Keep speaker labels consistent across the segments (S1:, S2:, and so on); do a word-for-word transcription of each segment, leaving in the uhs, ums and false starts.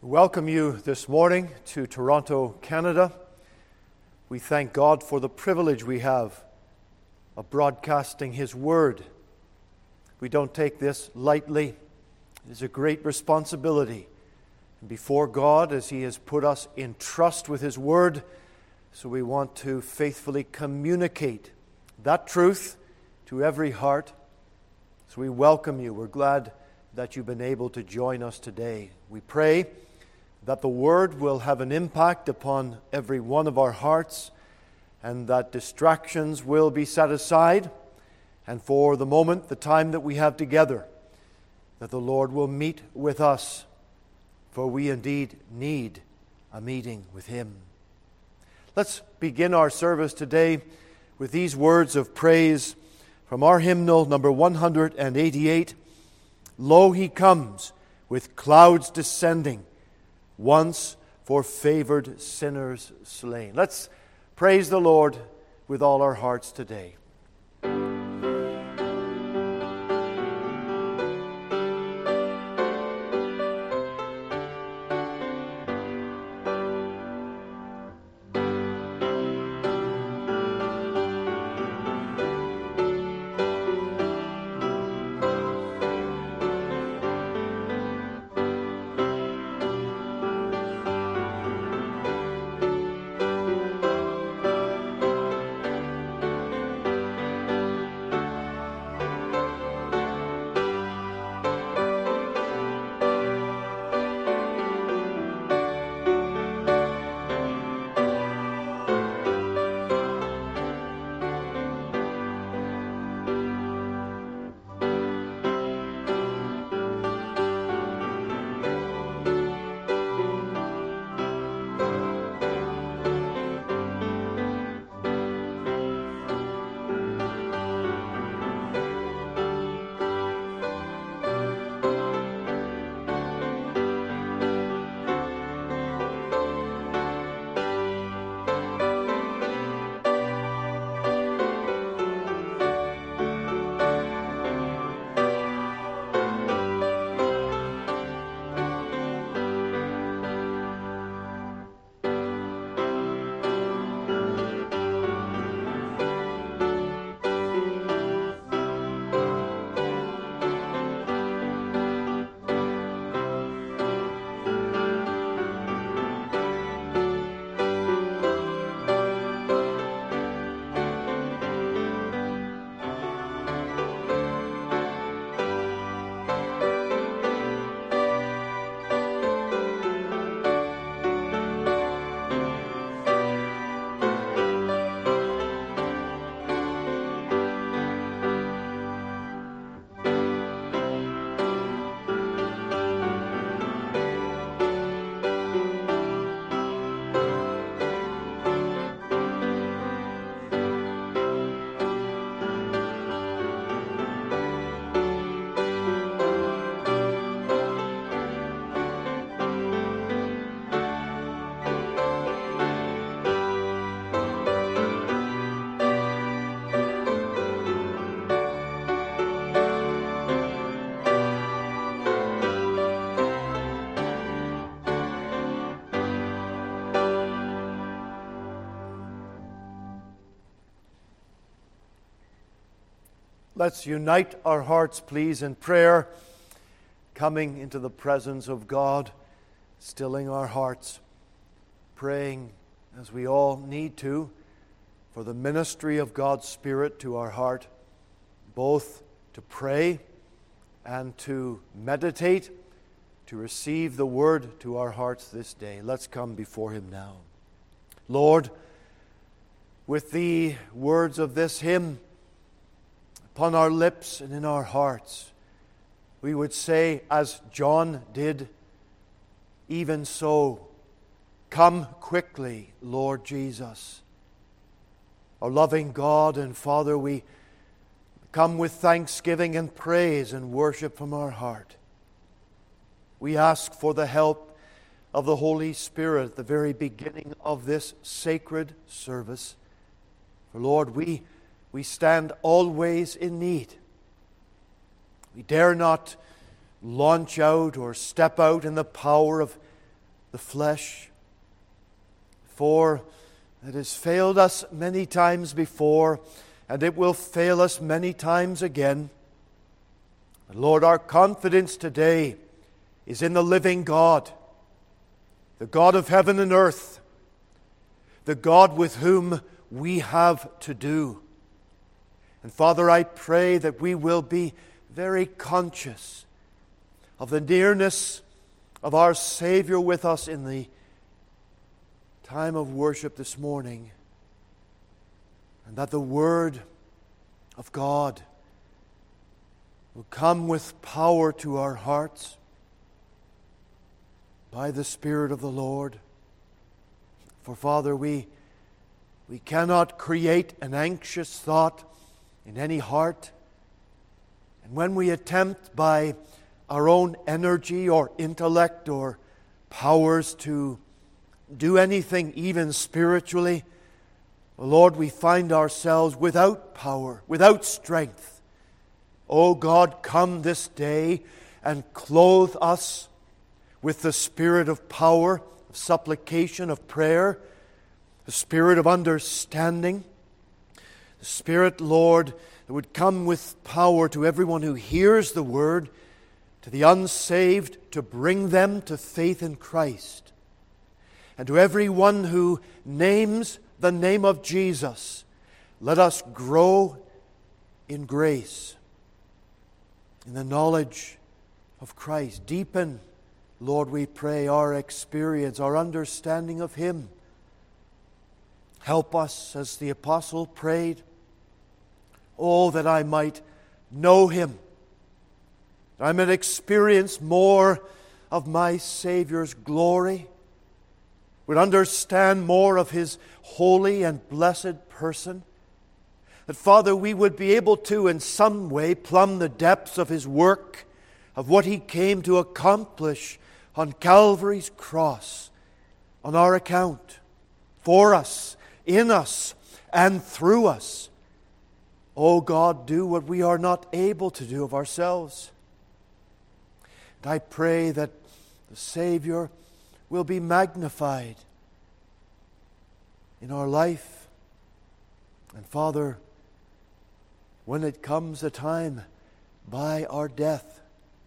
S1: Welcome you this morning to Toronto, Canada. We thank God for the privilege we have of broadcasting His Word. We don't take this lightly. It is a great responsibility. And before God, as He has put us in trust with His Word, so we want to faithfully communicate that truth to every heart. So we welcome you. We're glad that you've been able to join us today. We pray that the Word will have an impact upon every one of our hearts, and that distractions will be set aside, and for the moment, the time that we have together, that the Lord will meet with us, for we indeed need a meeting with Him. Let's begin our service today with these words of praise from our hymnal number one hundred eighty-eight. Lo, He comes with clouds descending, once for favored sinners slain. Let's praise the Lord with all our hearts today. Let's unite our hearts, please, in prayer, coming into the presence of God, stilling our hearts, praying as we all need to for the ministry of God's Spirit to our heart, both to pray and to meditate, to receive the Word to our hearts this day. Let's come before Him now. Lord, with the words of this hymn upon our lips and in our hearts, we would say, as John did, even so, come quickly, Lord Jesus. Our loving God and Father, we come with thanksgiving and praise and worship from our heart. We ask for the help of the Holy Spirit at the very beginning of this sacred service. For Lord, we We stand always in need. We dare not launch out or step out in the power of the flesh, for it has failed us many times before, and it will fail us many times again. But Lord, our confidence today is in the living God, the God of heaven and earth, the God with whom we have to do. And Father, I pray that we will be very conscious of the nearness of our Savior with us in the time of worship this morning, and that the Word of God will come with power to our hearts by the Spirit of the Lord. For Father, we, we cannot create an anxious thought in any heart. And when we attempt by our own energy or intellect or powers to do anything even spiritually, Lord, we find ourselves without power, without strength. O God, come this day and clothe us with the spirit of power, of supplication, of prayer, the spirit of understanding, the Spirit, Lord, that would come with power to everyone who hears the Word, to the unsaved, to bring them to faith in Christ, and to everyone who names the name of Jesus. Let us grow in grace, in the knowledge of Christ. Deepen, Lord, we pray, our experience, our understanding of Him. Help us, as the apostle prayed, oh, that I might know Him, that I might experience more of my Savior's glory, would understand more of His holy and blessed person, that, Father, we would be able to in some way plumb the depths of His work, of what He came to accomplish on Calvary's cross, on our account, for us, in us, and through us. O God, do what we are not able to do of ourselves. And I pray that the Savior will be magnified in our life. And Father, when it comes a time by our death,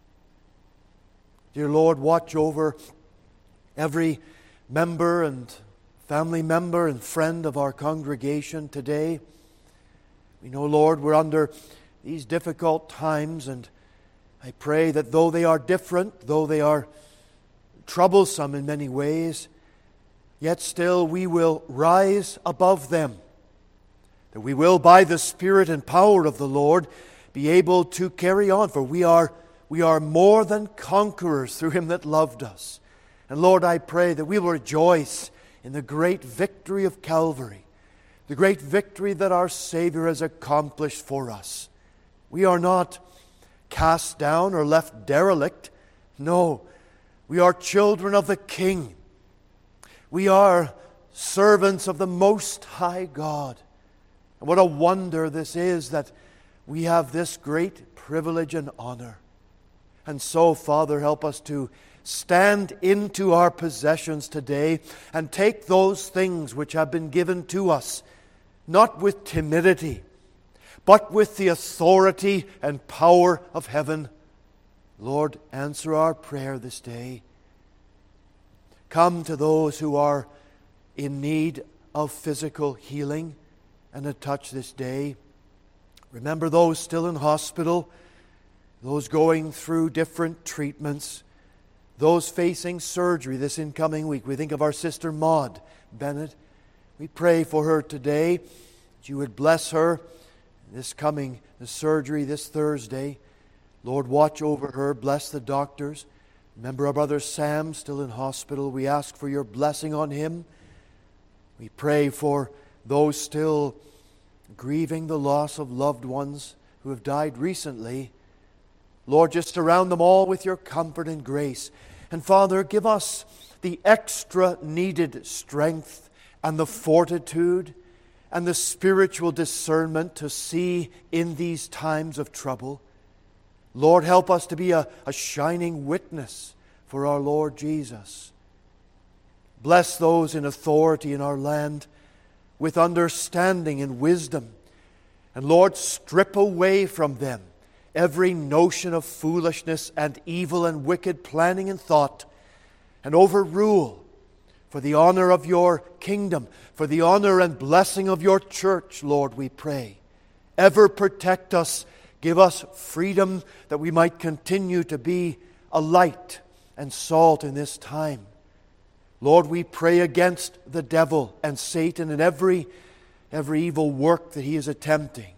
S1: dear Lord, watch over every member and family member and friend of our congregation today. We know, Lord, we're under these difficult times, and I pray that though they are different, though they are troublesome in many ways, yet still we will rise above them, that we will, by the Spirit and power of the Lord, be able to carry on, for we are, we are more than conquerors through Him that loved us. And Lord, I pray that we will rejoice in the great victory of Calvary, the great victory that our Savior has accomplished for us. We are not cast down or left derelict. No, we are children of the King. We are servants of the Most High God. And what a wonder this is that we have this great privilege and honor. And so, Father, help us to stand into our possessions today and take those things which have been given to us, not with timidity, but with the authority and power of heaven. Lord, answer our prayer this day. Come to those who are in need of physical healing and a touch this day. Remember those still in hospital, those going through different treatments, those facing surgery this incoming week. We think of our sister Maud Bennett. We pray for her today, that you would bless her this coming the surgery this Thursday. Lord, watch over her, bless the doctors. Remember our brother Sam, still in hospital. We ask for your blessing on him. We pray for those still grieving the loss of loved ones who have died recently. Lord, just surround them all with your comfort and grace. And Father, give us the extra needed strength and the fortitude and the spiritual discernment to see in these times of trouble. Lord, help us to be a, a shining witness for our Lord Jesus. Bless those in authority in our land with understanding and wisdom. And Lord, strip away from them every notion of foolishness and evil and wicked planning and thought, and overrule for the honor of your kingdom, for the honor and blessing of your church, Lord, we pray. Ever protect us. Give us freedom that we might continue to be a light and salt in this time. Lord, we pray against the devil and Satan and every, every evil work that he is attempting.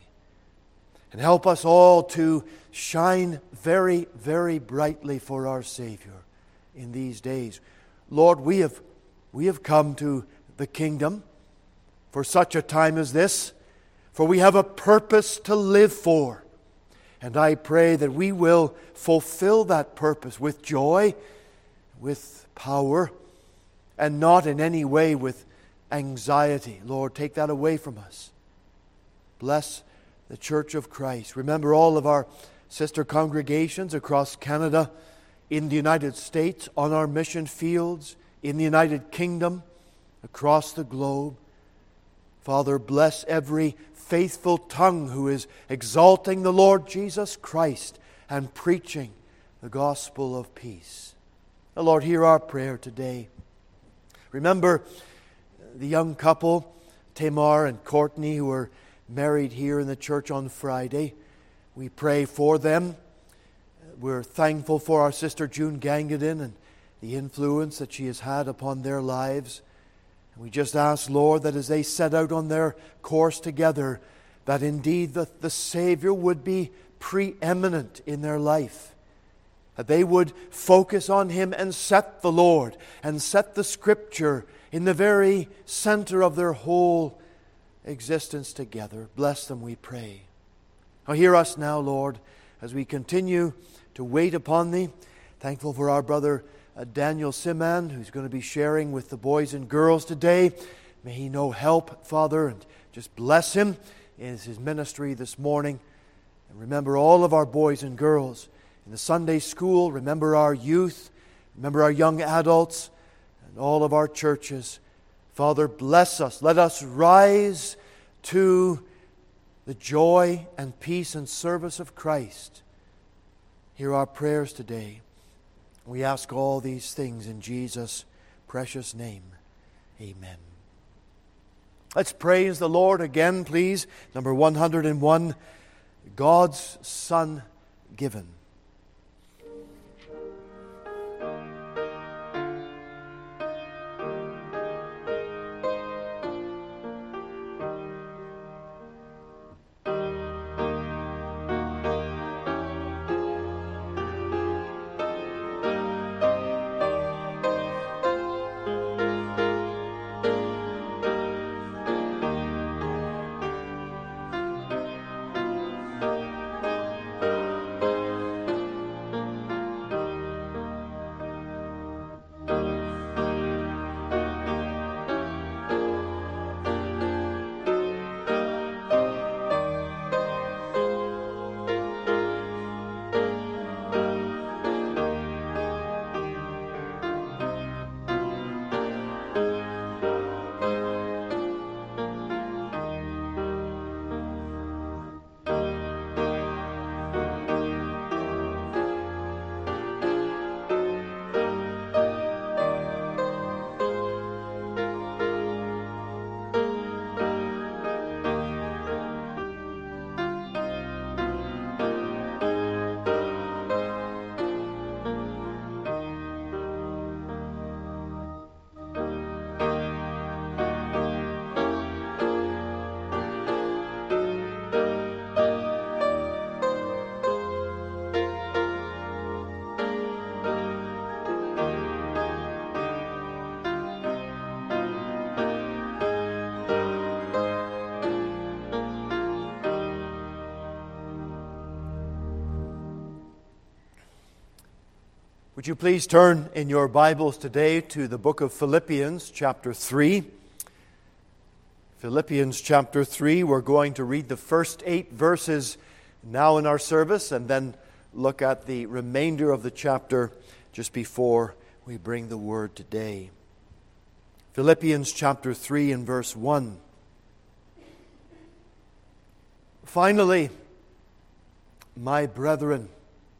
S1: And help us all to shine very, very brightly for our Savior in these days. Lord, we have, we have come to the kingdom for such a time as this, for we have a purpose to live for. And I pray that we will fulfill that purpose with joy, with power, and not in any way with anxiety. Lord, take that away from us. Bless the Church of Christ. Remember all of our sister congregations across Canada, in the United States, on our mission fields, in the United Kingdom, across the globe. Father, bless every faithful tongue who is exalting the Lord Jesus Christ and preaching the gospel of peace. Now, Lord, hear our prayer today. Remember the young couple, Tamar and Courtney, who were married here in the church on Friday. We pray for them. We're thankful for our sister June Gangadin and the influence that she has had upon their lives. And we just ask, Lord, that as they set out on their course together, that indeed the, the Savior would be preeminent in their life. That they would focus on Him and set the Lord and set the Scripture in the very center of their whole existence together. Bless them, we pray. Now hear us now, Lord, as we continue to wait upon Thee. Thankful for our brother uh, Daniel Siman, who's going to be sharing with the boys and girls today. May he know help, Father, and just bless him in his ministry this morning. And remember all of our boys and girls in the Sunday school. Remember our youth. Remember our young adults and all of our churches. Father, bless us. Let us rise to the joy and peace and service of Christ. Hear our prayers today. We ask all these things in Jesus' precious name. Amen. Let's praise the Lord again, please. Number one hundred and one, God's Son Given. Would you please turn in your Bibles today to the book of Philippians, chapter three. Philippians chapter three, we're going to read the first eight verses now in our service and then look at the remainder of the chapter just before we bring the word today. Philippians chapter three and verse one. Finally, my brethren,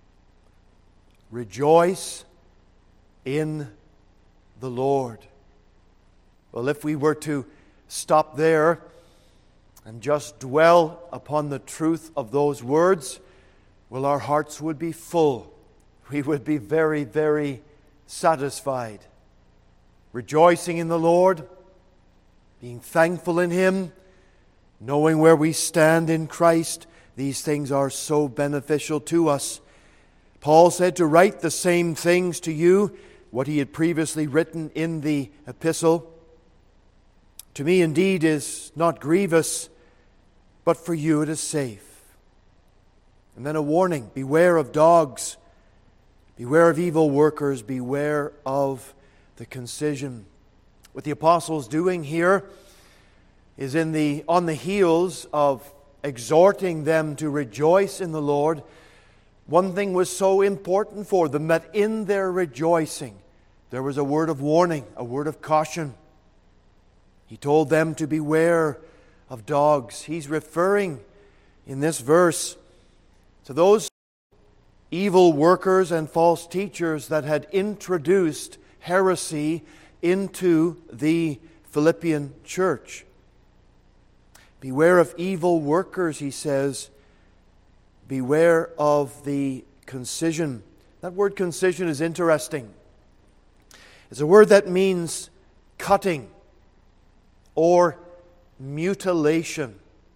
S1: rejoice in the Lord. Well, if we were to stop there and just dwell upon the truth of those words, well, our hearts would be full. We would be very, very satisfied. Rejoicing in the Lord, being thankful in Him, knowing where we stand in Christ, these things are so beneficial to us. Paul said to write the same things to you, what he had previously written in the epistle. To me indeed is not grievous, but for you it is safe. And then a warning, beware of dogs, beware of evil workers, beware of the concision. What the apostle's doing here is in the on the heels of exhorting them to rejoice in the Lord. One thing was so important for them, that in their rejoicing there was a word of warning, a word of caution. He told them to beware of dogs. He's referring in this verse to those evil workers and false teachers that had introduced heresy into the Philippian church. Beware of evil workers, he says. Beware of the concision. That word concision is interesting. It's a word that means cutting or mutilation.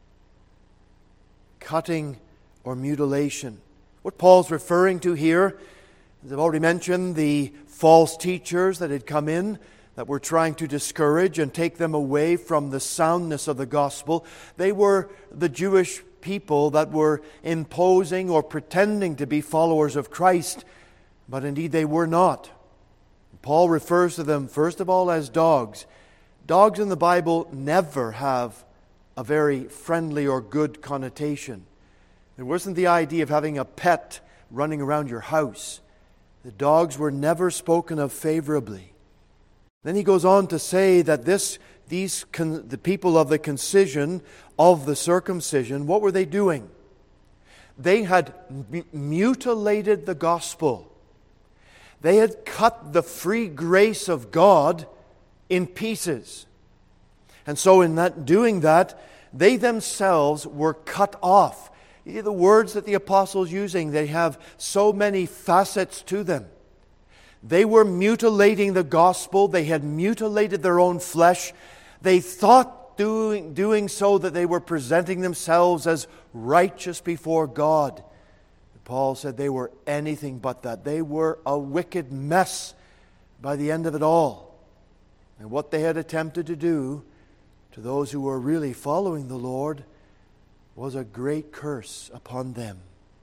S1: Cutting or mutilation. What Paul's referring to here, as I've already mentioned, the false teachers that had come in that were trying to discourage and take them away from the soundness of the gospel. They were the Jewish people that were imposing or pretending to be followers of Christ, but indeed they were not. Paul refers to them, first of all, as dogs. Dogs in the Bible never have a very friendly or good connotation. There wasn't the idea of having a pet running around your house. The dogs were never spoken of favorably. Then he goes on to say that this, these, con, the people of the concision, of the circumcision, what were they doing? They had m- mutilated the gospel. They had cut the free grace of God in pieces. And so in that doing that, they themselves were cut off. The words that the apostle's using, they have so many facets to them. They were mutilating the gospel. They had mutilated their own flesh. They thought doing, doing so that they were presenting themselves as righteous before God. Paul said they were anything but that. They were a wicked mess by the end of it all. And what they had attempted to do to those who were really following the Lord was a great curse upon them.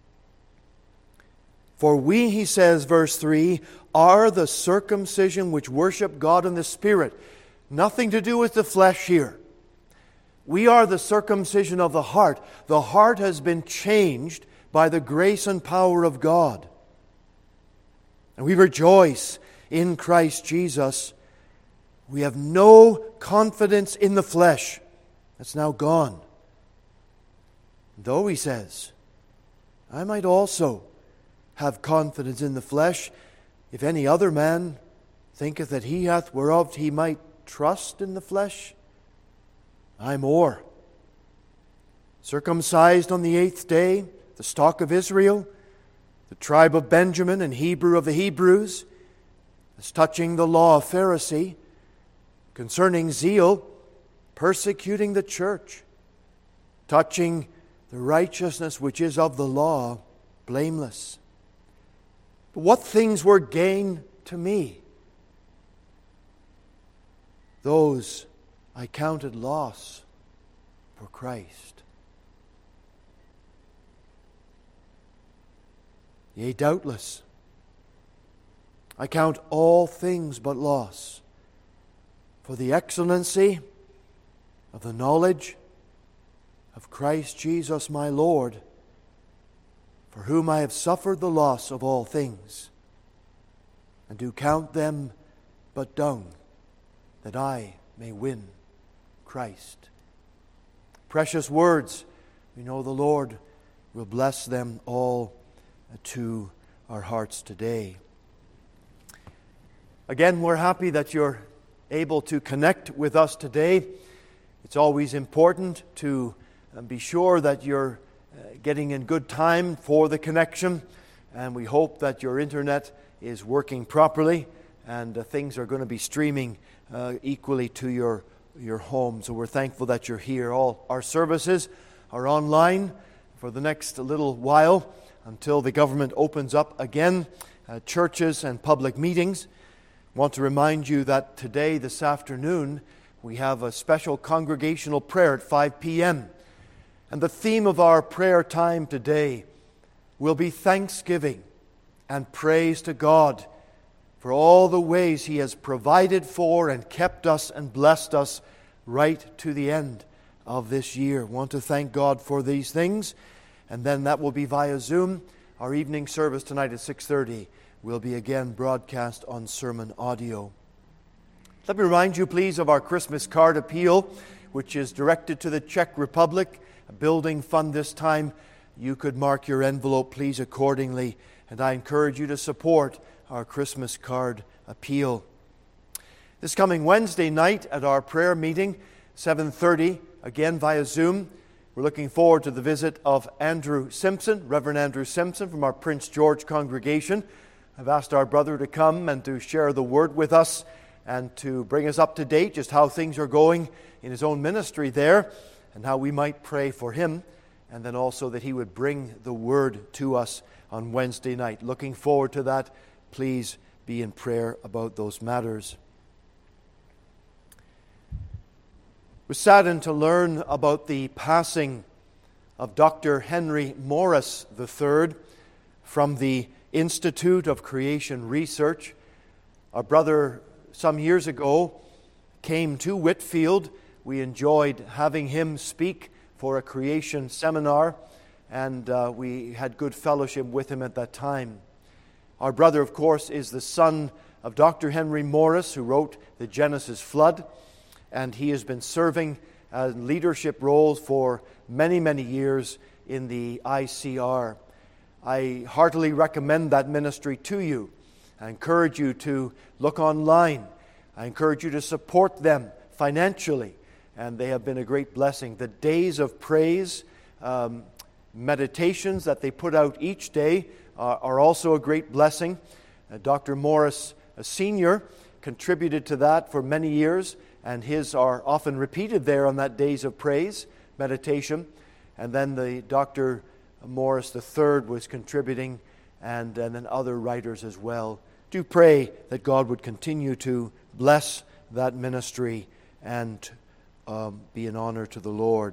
S1: For we, he says, verse three, are the circumcision which worship God in the Spirit. Nothing to do with the flesh here. We are the circumcision of the heart. The heart has been changed by the grace and power of God. And we rejoice in Christ Jesus. We have no confidence in the flesh. That's now gone. Though, he says, I might also have confidence in the flesh, if any other man thinketh that he hath whereof he might trust in the flesh, I more. Circumcised on the eighth day, the stock of Israel, the tribe of Benjamin, and Hebrew of the Hebrews, as touching the law of Pharisee, concerning zeal, persecuting the church, touching the righteousness which is of the law, blameless. But what things were gain to me? Those I counted loss for Christ. Yea, doubtless, I count all things but loss for the excellency of the knowledge of Christ Jesus my Lord, for whom I have suffered the loss of all things, and do count them but dung, that I may win Christ. Precious words. We know the Lord will bless them all to our hearts today. Again, we're happy that you're able to connect with us today. It's always important to be sure that you're getting in good time for the connection, and we hope that your internet is working properly and uh, things are going to be streaming uh, equally to your, your home. So we're thankful that you're here. All our services are online for the next little while until the government opens up again, uh, churches and public meetings. I want to remind you that today, this afternoon, we have a special congregational prayer at five p.m. And the theme of our prayer time today will be thanksgiving and praise to God for all the ways He has provided for and kept us and blessed us right to the end of this year. I want to thank God for these things. And then that will be via Zoom. Our evening service tonight at six thirty will be again broadcast on sermon audio. Let me remind you, please, of our Christmas card appeal, which is directed to the Czech Republic, a building fund this time. You could mark your envelope, please, accordingly. And I encourage you to support our Christmas card appeal. This coming Wednesday night at our prayer meeting, seven thirty, again via Zoom, we're looking forward to the visit of Andrew Simpson, Reverend Andrew Simpson from our Prince George congregation. I've asked our brother to come and to share the word with us and to bring us up to date just how things are going in his own ministry there and how we might pray for him, and then also that he would bring the word to us on Wednesday night. Looking forward to that. Please be in prayer about those matters. We're saddened to learn about the passing of Doctor Henry Morris the third from the Institute of Creation Research. Our brother, some years ago, came to Whitfield. We enjoyed having him speak for a creation seminar, and uh, we had good fellowship with him at that time. Our brother, of course, is the son of Doctor Henry Morris, who wrote the Genesis Flood, and he has been serving uh, leadership roles for many, many years in the I C R. I heartily recommend that ministry to you. I encourage you to look online. I encourage you to support them financially, and they have been a great blessing. The Days of Praise um, meditations that they put out each day are, are also a great blessing. Uh, Doctor Morris, a senior, contributed to that for many years, and his are often repeated there on that Days of Praise meditation. And then the Doctor Morris the third was contributing, and, and then other writers as well. Do pray that God would continue to bless that ministry and um, be an honor to the Lord.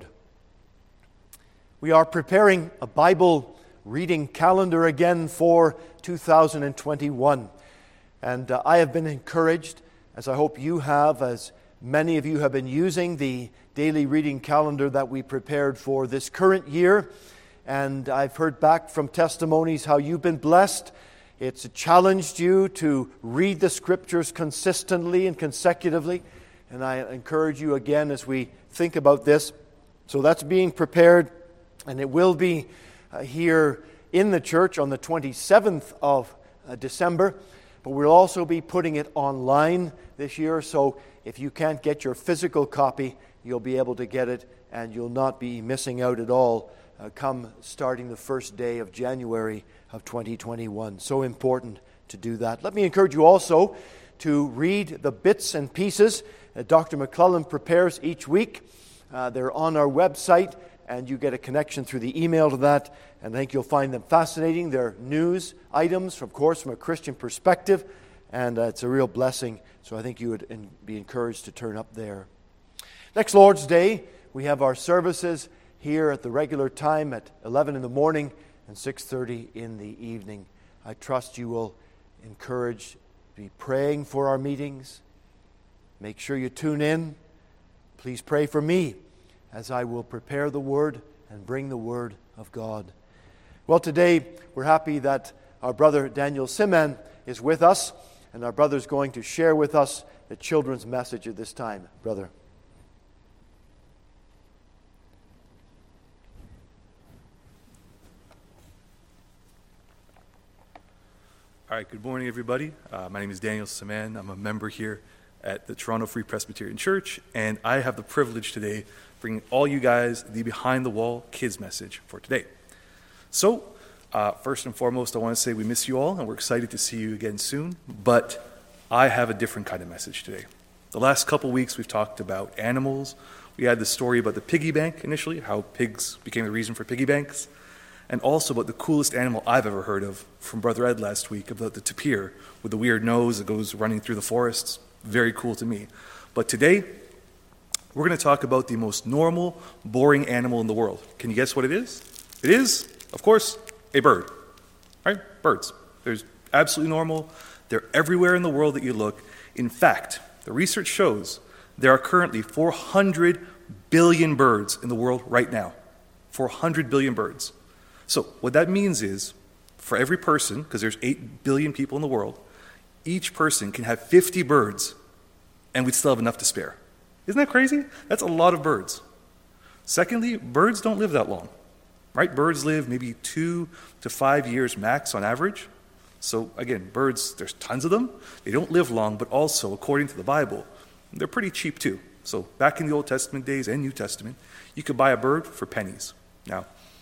S1: We are preparing a Bible reading calendar again for two thousand twenty-one. And uh, I have been encouraged, as I hope you have, as many of you have been using the daily reading calendar that we prepared for this current year. And I've heard back from testimonies how you've been blessed. It's challenged you to read the Scriptures consistently and consecutively. And I encourage you again as we think about this. So that's being prepared, and it will be uh, here in the church on the twenty-seventh of uh, December. But we'll also be putting it online this year. So if you can't get your physical copy, you'll be able to get it, and you'll not be missing out at all uh, come starting the first day of January of twenty twenty-one. So important to do that. Let me encourage you also to read the bits and pieces that Doctor McClellan prepares each week. Uh, they're on our website, and you get a connection through the email to that, and I think you'll find them fascinating. They're news items, of course, from a Christian perspective, and uh, it's a real blessing. So I think you would in, be encouraged to turn up there. Next Lord's Day, we have our services here at the regular time at eleven in the morning and six thirty in the evening. I trust you will encourage, be praying for our meetings. Make sure you tune in. Please pray for me as I will prepare the Word and bring the Word of God. Well, today we're happy that our brother Daniel Siman is with us. And our brother's going to share with us the children's message at this time. Brother.
S2: All right, good morning, everybody. Uh, my name is Daniel Saman. I'm a member here at the Toronto Free Presbyterian Church, and I have the privilege today bringing all you guys the Behind the Wall Kids message for today. So, uh, first and foremost, I want to say we miss you all, and we're excited to see you again soon, but I have a different kind of message today. The last couple weeks, we've talked about animals. We had the story about the piggy bank initially, how pigs became the reason for piggy banks, and also about the coolest animal I've ever heard of from Brother Ed last week, about the tapir with the weird nose that goes running through the forests. Very cool to me. But today, we're going to talk about the most normal, boring animal in the world. Can you guess what it is? It is, of course, a bird. Right? Birds. They're absolutely normal. They're everywhere in the world that you look. In fact, the research shows there are currently four hundred billion birds in the world right now. four hundred billion birds. So what that means is, for every person, because there's eight billion people in the world, each person can have fifty birds, and we'd still have enough to spare. Isn't that crazy? That's a lot of birds. Secondly, birds don't live that long, right? Birds live maybe two to five years max on average. So again, birds, there's tons of them. They don't live long, but also, according to the Bible, they're pretty cheap too. So back in the Old Testament days and New Testament, you could buy a bird for pennies. Now,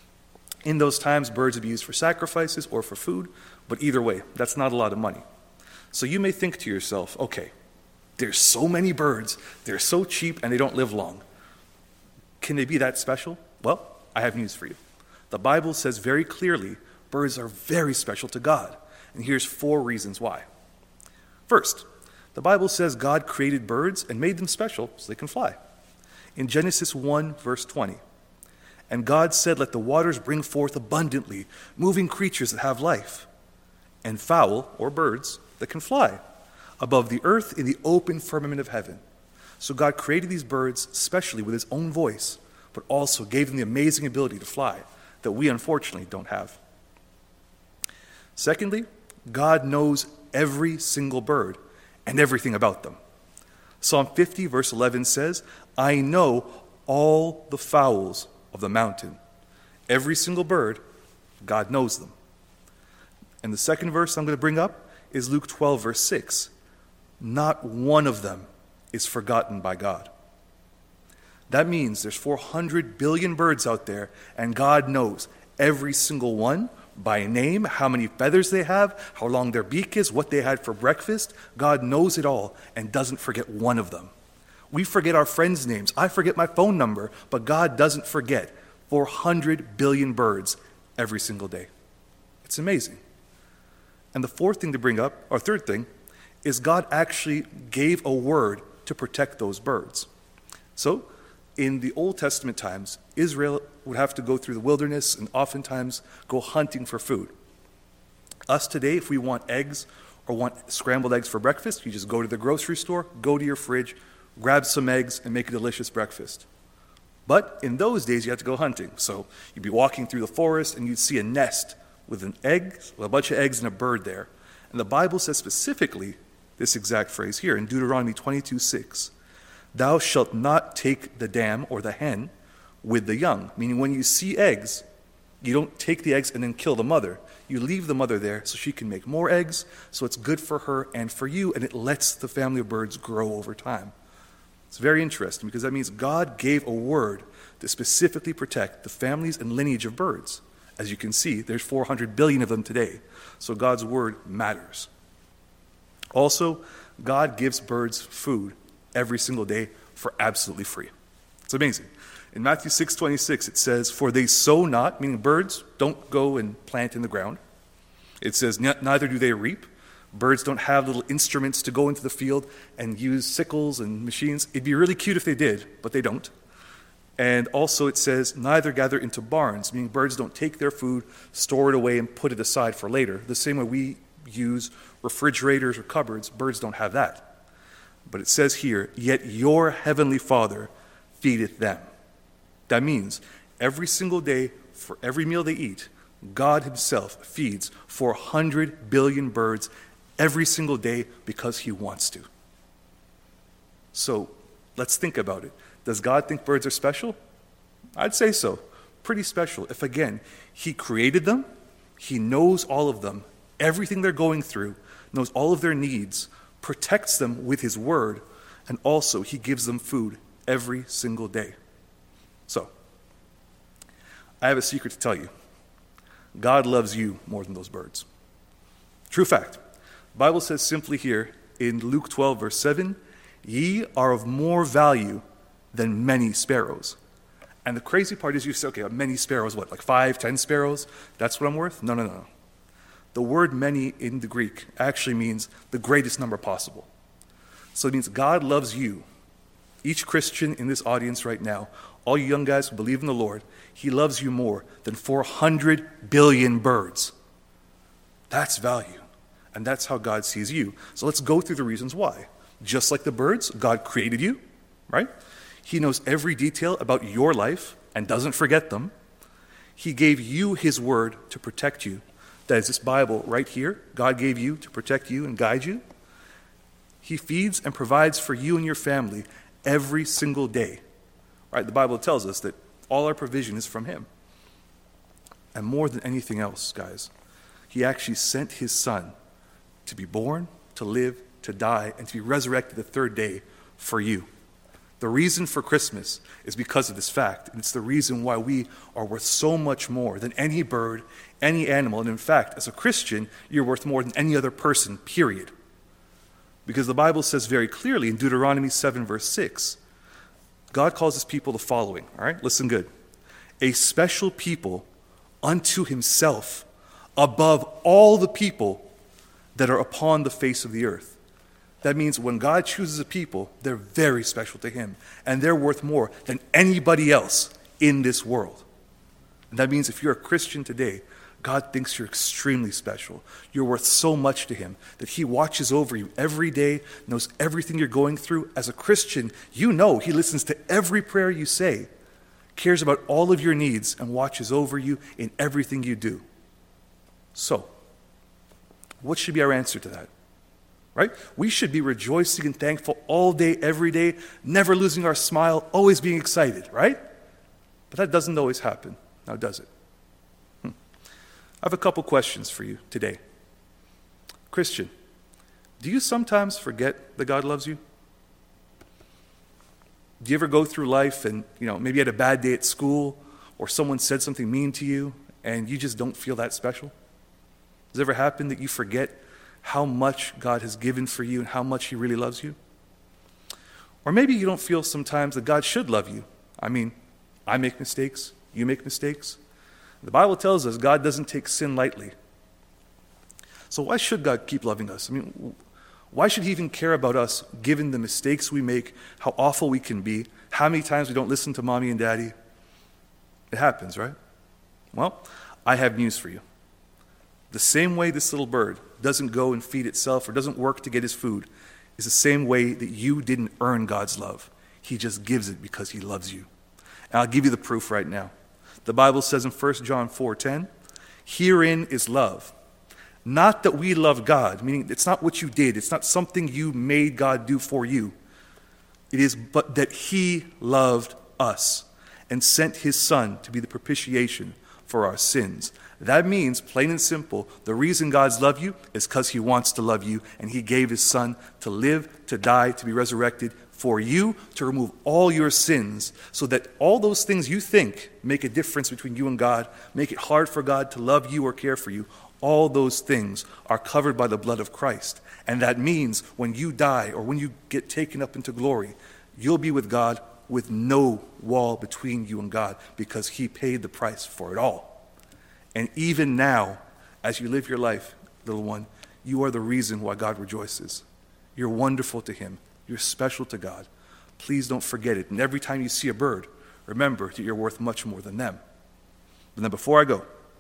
S2: in those times, birds would be used for sacrifices or for food, but either way, that's not a lot of money. So you may think to yourself, okay, there's so many birds, they're so cheap, and they don't live long. Can they be that special? Well, I have news for you. The Bible says very clearly birds are very special to God, and here's four reasons why. First, the Bible says God created birds and made them special so they can fly. In Genesis one, verse twenty, and God said, let the waters bring forth abundantly moving creatures that have life, and fowl, or birds, that can fly above the earth in the open firmament of heaven. So God created these birds specially with his own voice, but also gave them the amazing ability to fly that we unfortunately don't have. Secondly, God knows every single bird and everything about them. Psalm fifty, verse eleven says, I know all the fowls of the mountain. Every single bird, God knows them. And the second verse I'm going to bring up is Luke twelve, verse six. Not one of them is forgotten by God. That means there's four hundred billion birds out there, and God knows every single one by name, how many feathers they have, how long their beak is, what they had for breakfast. God knows it all and doesn't forget one of them. We forget our friends' names. I forget my phone number, but God doesn't forget four hundred billion birds every single day. It's amazing. And the fourth thing to bring up, or third thing, is God actually gave a word to protect those birds. So, in the Old Testament times, Israel would have to go through the wilderness and oftentimes go hunting for food. Us today, if we want eggs or want scrambled eggs for breakfast, you just go to the grocery store, go to your fridge, grab some eggs, and make a delicious breakfast. But in those days, you had to go hunting. So you'd be walking through the forest, and you'd see a nest with an egg, with a bunch of eggs and a bird there. And the Bible says specifically this exact phrase here in Deuteronomy twenty-two six. Thou shalt not take the dam or the hen with the young. Meaning when you see eggs, you don't take the eggs and then kill the mother. You leave the mother there so she can make more eggs, so it's good for her and for you, and it lets the family of birds grow over time. It's very interesting because that means God gave a word to specifically protect the families and lineage of birds. As you can see, there's four hundred billion of them today. So God's word matters. Also, God gives birds food every single day for absolutely free. It's amazing. In Matthew six twenty-six, it says, for they sow not, meaning birds don't go and plant in the ground. It says, neither do they reap. Birds don't have little instruments to go into the field and use sickles and machines. It'd be really cute if they did, but they don't. And also it says, neither gather into barns, meaning birds don't take their food, store it away, and put it aside for later. The same way we use refrigerators or cupboards, birds don't have that. But it says here, yet your heavenly Father feedeth them. That means every single day, for every meal they eat, God himself feeds four hundred billion birds every single day because he wants to. So let's think about it. Does God think birds are special? I'd say so. Pretty special. If, again, he created them, he knows all of them, everything they're going through, knows all of their needs, protects them with his word, and also he gives them food every single day. So, I have a secret to tell you. God loves you more than those birds. True fact. The Bible says simply here in Luke twelve, verse seven, ye are of more value than many sparrows. And the crazy part is you say, okay, many sparrows, what, like five, ten sparrows? That's what I'm worth? No, no, no. The word many in the Greek actually means the greatest number possible. So it means God loves you. Each Christian in this audience right now, all you young guys who believe in the Lord, he loves you more than four hundred billion birds. That's value. And that's how God sees you. So let's go through the reasons why. Just like the birds, God created you, right? He knows every detail about your life and doesn't forget them. He gave you his word to protect you. That is this Bible right here. God gave you to protect you and guide you. He feeds and provides for you and your family every single day. Right? The Bible tells us that all our provision is from him. And more than anything else, guys, he actually sent his son to be born, to live, to die, and to be resurrected the third day for you. The reason for Christmas is because of this fact, and it's the reason why we are worth so much more than any bird, any animal, and in fact, as a Christian, you're worth more than any other person, period. Because the Bible says very clearly in Deuteronomy seven, verse six, God calls his people the following, all right? Listen good. A special people unto himself above all the people that are upon the face of the earth. That means when God chooses a people, they're very special to him, and they're worth more than anybody else in this world. And that means if you're a Christian today, God thinks you're extremely special. You're worth so much to him that he watches over you every day, knows everything you're going through. As a Christian, you know he listens to every prayer you say, cares about all of your needs, and watches over you in everything you do. So, what should be our answer to that? Right? We should be rejoicing and thankful all day, every day, never losing our smile, always being excited, right? But that doesn't always happen, now does it? Hmm. I have a couple questions for you today. Christian, do you sometimes forget that God loves you? Do you ever go through life and, you know, maybe you had a bad day at school or someone said something mean to you and you just don't feel that special? Does it ever happen that you forget how much God has given for you and how much he really loves you? Or maybe you don't feel sometimes that God should love you. I mean, I make mistakes, you make mistakes. The Bible tells us God doesn't take sin lightly. So why should God keep loving us? I mean, why should he even care about us given the mistakes we make, how awful we can be, how many times we don't listen to mommy and daddy? It happens, right? Well, I have news for you. The same way this little bird doesn't go and feed itself or doesn't work to get his food is the same way that you didn't earn God's love. He just gives it because he loves you. And I'll give you the proof right now. The Bible says in First John four ten, herein is love. Not that we love God, meaning it's not what you did. It's not something you made God do for you. It is but that he loved us and sent his son to be the propitiation for our sins. That means, plain and simple, the reason God's love you is because he wants to love you, and he gave his son to live, to die, to be resurrected for you, to remove all your sins, so that all those things you think make a difference between you and God, make it hard for God to love you or care for you, all those things are covered by the blood of Christ. And that means when you die or when you get taken up into glory, you'll be with God with no wall between you and God because he paid the price for it all. And even now, as you live your life, little one, you are the reason why God rejoices. You're wonderful to him. You're special to God. Please don't forget it. And every time you see a bird, remember that you're worth much more than them. But then before I go,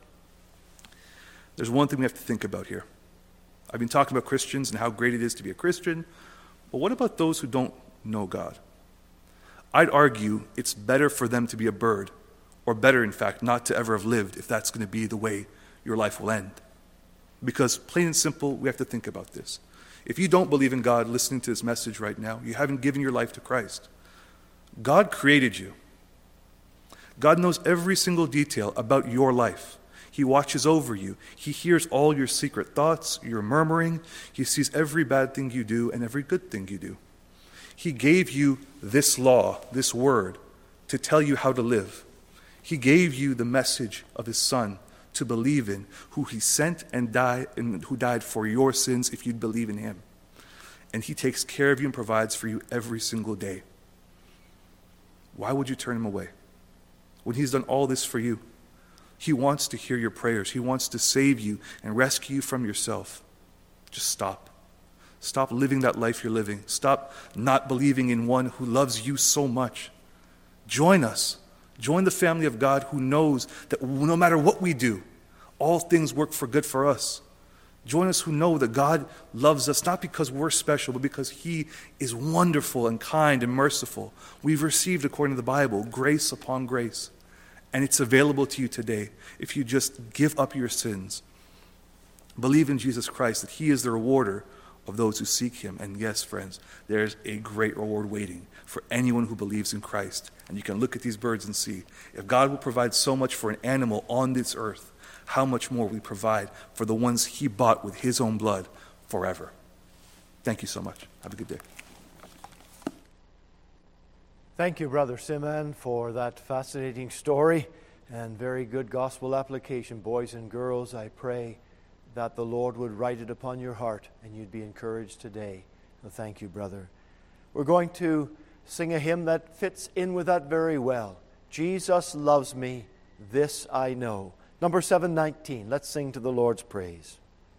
S2: there's one thing we have to think about here. I've been talking about Christians and how great it is to be a Christian, but what about those who don't know God? I'd argue it's better for them to be a bird, or better, in fact, not to ever have lived if that's going to be the way your life will end. Because plain and simple, we have to think about this. If you don't believe in God listening to this message right now, you haven't given your life to Christ. God created you. God knows every single detail about your life. He watches over you. He hears all your secret thoughts, your murmuring. He sees every bad thing you do and every good thing you do. He gave you this law, this word, to tell you how to live. He gave you the message of his Son to believe in, who he sent and died, and who died for your sins if you'd believe in him. And he takes care of you and provides for you every single day. Why would you turn him away when he's done all this for you? He wants to hear your prayers. He wants to save you and rescue you from yourself. Just stop. Stop living that life you're living. Stop not believing in one who loves you so much. Join us. Join the family of God who knows that no matter what we do, all things work for good for us. Join us who know that God loves us not because we're special, but because he is wonderful and kind and merciful. We've received, according to the Bible, grace upon grace. And it's available to you today if you just give up your sins. Believe in Jesus Christ, that he is the rewarder of those who seek him. And yes, friends, there's a great reward waiting for anyone who believes in Christ. And you can look at these birds and see, if God will provide so much for an animal on this earth, how much more will he provide for the ones he bought with his own blood forever. Thank you so much. Have a good day.
S1: Thank you, Brother Simon, for that fascinating story and very good gospel application. Boys and girls, I pray that the Lord would write it upon your heart and you'd be encouraged today. So thank you, brother. We're going to sing a hymn that fits in with that very well. Jesus loves me, this I know. Number seven nineteen. Let's sing to the Lord's praise.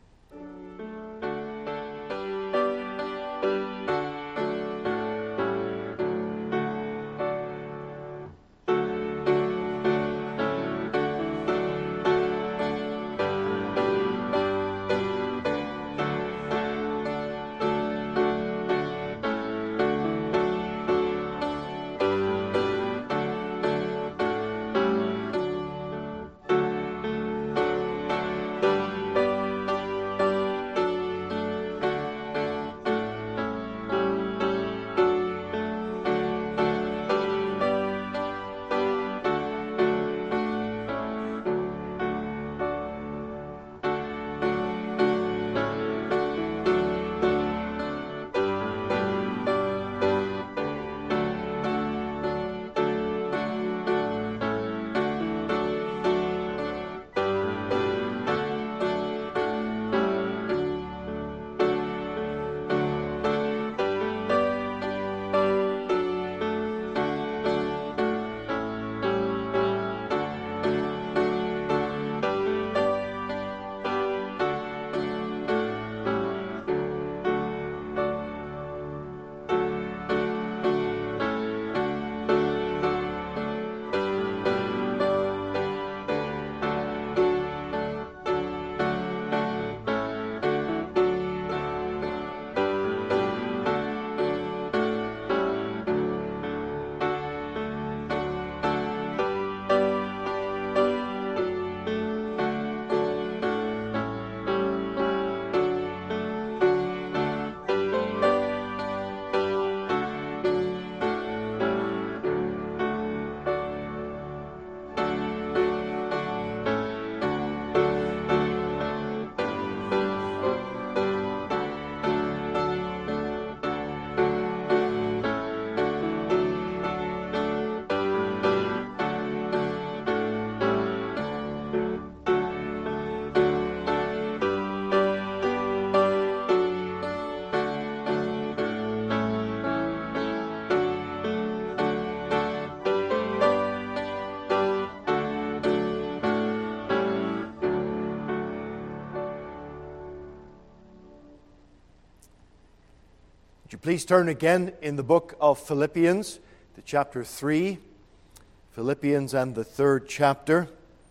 S1: Would you please turn again in the book of Philippians to chapter three. Philippians and the third chapter.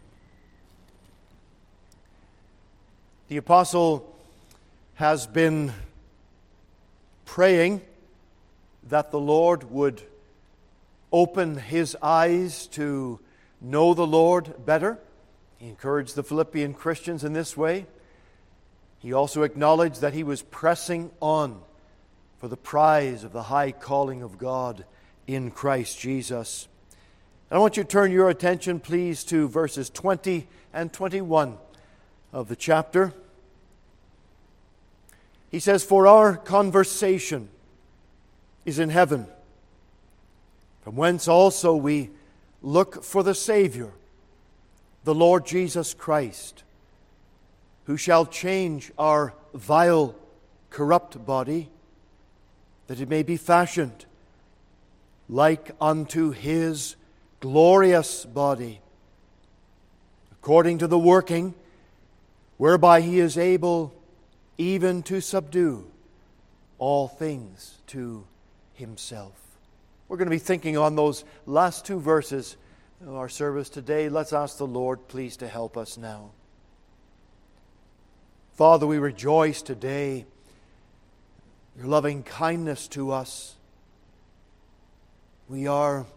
S1: The apostle has been praying that the Lord would open his eyes to know the Lord better. He encouraged the Philippian Christians in this way. he also acknowledged that he was pressing on for the prize of the high calling of God in Christ Jesus. And I want you to turn your attention, please, to verses twenty and twenty-one of the chapter. He says, "For our conversation is in heaven, from whence also we look for the Savior, the Lord Jesus Christ, who shall change our vile, corrupt body, that it may be fashioned like unto His glorious body, according to the working whereby He is able even to subdue all things to Himself." We're going to be thinking on those last two verses of our service today. Let's ask the Lord, please, to help us now. Father, we rejoice today your loving kindness to us. We are,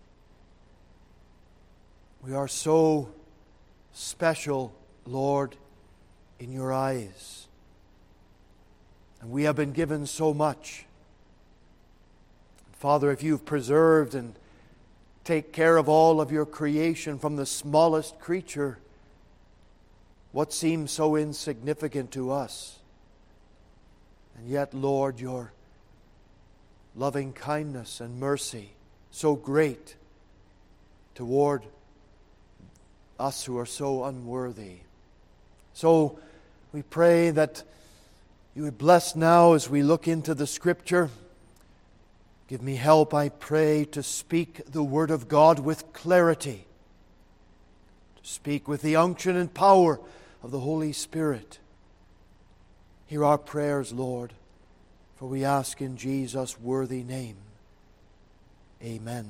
S1: we are so special, Lord, in your eyes. And we have been given so much. Father, if you've preserved and take care of all of your creation from the smallest creature, what seems so insignificant to us? And yet, Lord, your loving kindness and mercy so great toward us who are so unworthy. So we pray that you would bless now as we look into the Scripture. Give me help, I pray, to speak the Word of God with clarity, to speak with the unction and power of the Holy Spirit. Hear our prayers, Lord, for we ask in Jesus' worthy name. Amen.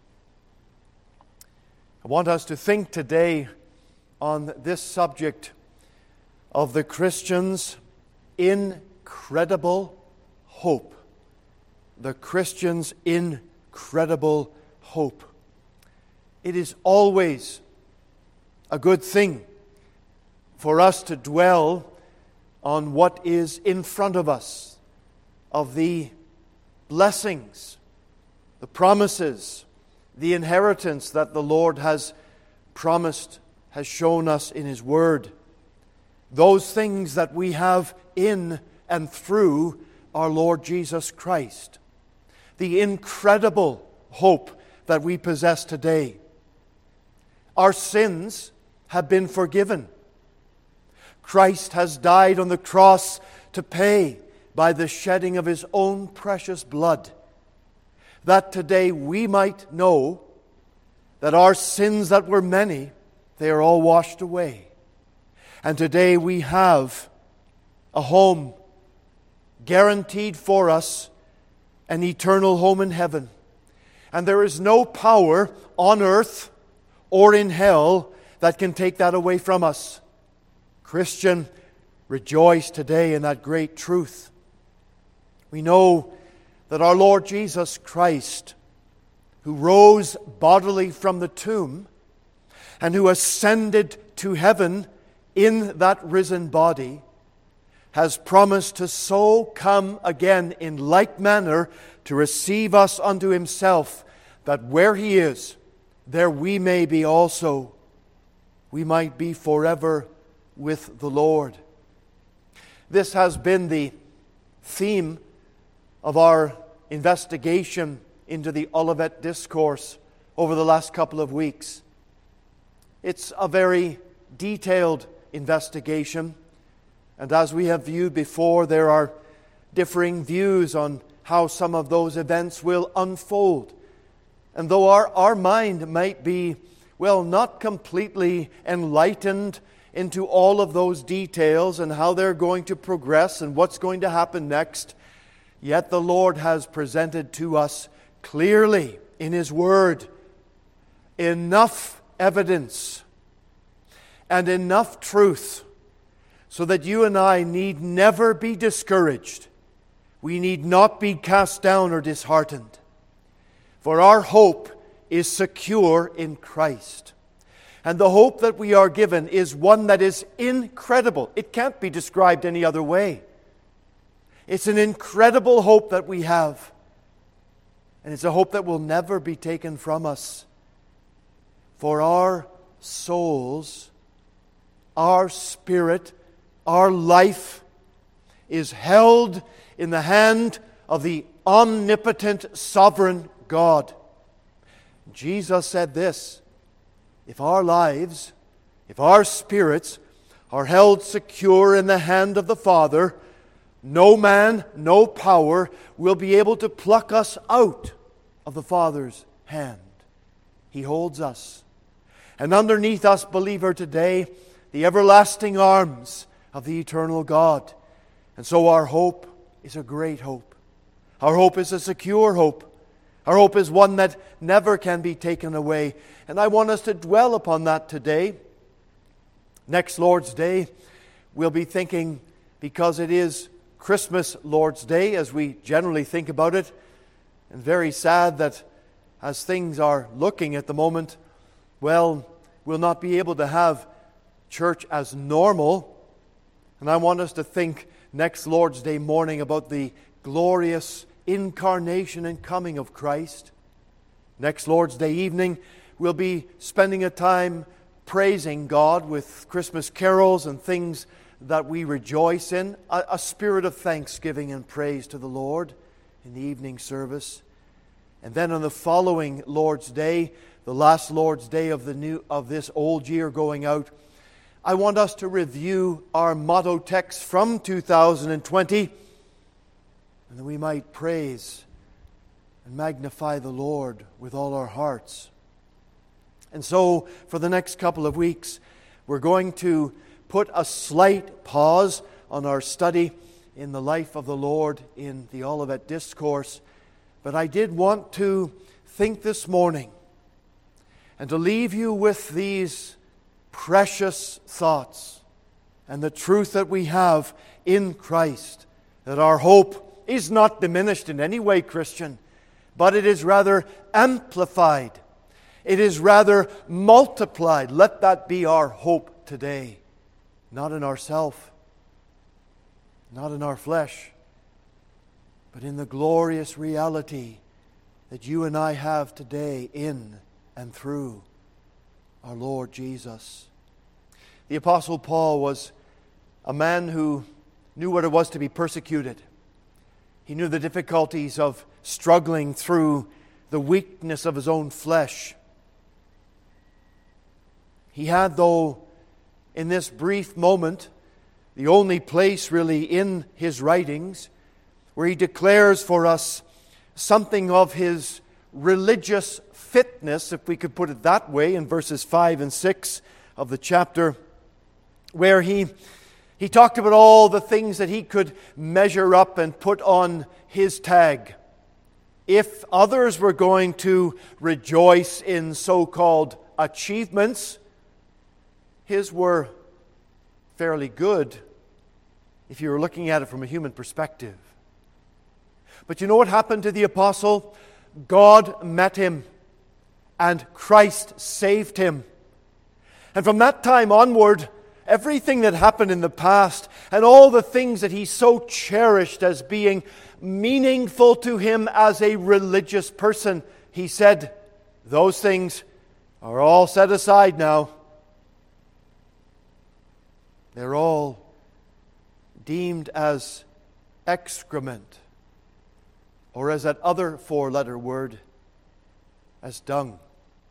S1: I want us to think today on this subject of the Christian's incredible hope. The Christian's incredible hope. It is always a good thing for us to dwell on what is in front of us, of the blessings, the promises, the inheritance that the Lord has promised, has shown us in His Word. Those things that we have in and through our Lord Jesus Christ. The incredible hope that we possess today. Our sins have been forgiven. Christ has died on the cross to pay by the shedding of His own precious blood, that today we might know that our sins that were many, they are all washed away. And today we have a home guaranteed for us, an eternal home in heaven. And there is no power on earth or in hell that can take that away from us. Christian, rejoice today in that great truth. We know that our Lord Jesus Christ, who rose bodily from the tomb and who ascended to heaven in that risen body, has promised to so come again in like manner to receive us unto Himself, that where He is, there we may be also. We might be forever with the Lord. This has been the theme of our investigation into the Olivet Discourse over the last couple of weeks. It's a very detailed investigation. And as we have viewed before, there are differing views on how some of those events will unfold. And though our, our mind might be, well, not completely enlightened into all of those details and how they're going to progress and what's going to happen next, yet the Lord has presented to us clearly in His Word enough evidence and enough truth so that you and I need never be discouraged. We need not be cast down or disheartened. For our hope is secure in Christ. And the hope that we are given is one that is incredible. It can't be described any other way. It's an incredible hope that we have. And it's a hope that will never be taken from us. For our souls, our spirit, our life is held in the hand of the omnipotent, sovereign God. Jesus said this: if our lives, if our spirits are held secure in the hand of the Father, no man, no power will be able to pluck us out of the Father's hand. He holds us. And underneath us, believer, today, the everlasting arms of the eternal God. And so our hope is a great hope. Our hope is a secure hope. Our hope is one that never can be taken away. And I want us to dwell upon that today. Next Lord's Day, we'll be thinking, because it is Christmas Lord's Day, as we generally think about it, and very sad that as things are looking at the moment, well, we'll not be able to have church as normal. And I want us to think next Lord's Day morning about the glorious incarnation and coming of Christ. Next Lord's Day evening, we'll be spending a time praising God with Christmas carols and things that we rejoice in, a, a spirit of thanksgiving and praise to the Lord in the evening service. And then on the following Lord's Day, the last Lord's Day of the new of this old year going out, I want us to review our motto text from two thousand twenty, and that we might praise and magnify the Lord with all our hearts. And so, for the next couple of weeks, we're going to put a slight pause on our study in the life of the Lord in the Olivet Discourse. But I did want to think this morning and to leave you with these precious thoughts and the truth that we have in Christ, that our hope is not diminished in any way, Christian, but it is rather amplified. It is rather multiplied. Let that be our hope today. Not in ourself, not in our flesh, but in the glorious reality that you and I have today in and through our Lord Jesus. The Apostle Paul was a man who knew what it was to be persecuted. He knew the difficulties of struggling through the weakness of his own flesh. He had, though, in this brief moment, the only place really in his writings where he declares for us something of his religious fitness, if we could put it that way, in verses five and six of the chapter, where he, he talked about all the things that he could measure up and put on his tag. If others were going to rejoice in so-called achievements, his were fairly good if you were looking at it from a human perspective. But you know what happened to the apostle? God met him and Christ saved him. And from that time onward, everything that happened in the past and all the things that he so cherished as being meaningful to him as a religious person, he said, those things are all set aside now. They're all deemed as excrement, or as that other four-letter word, as dung.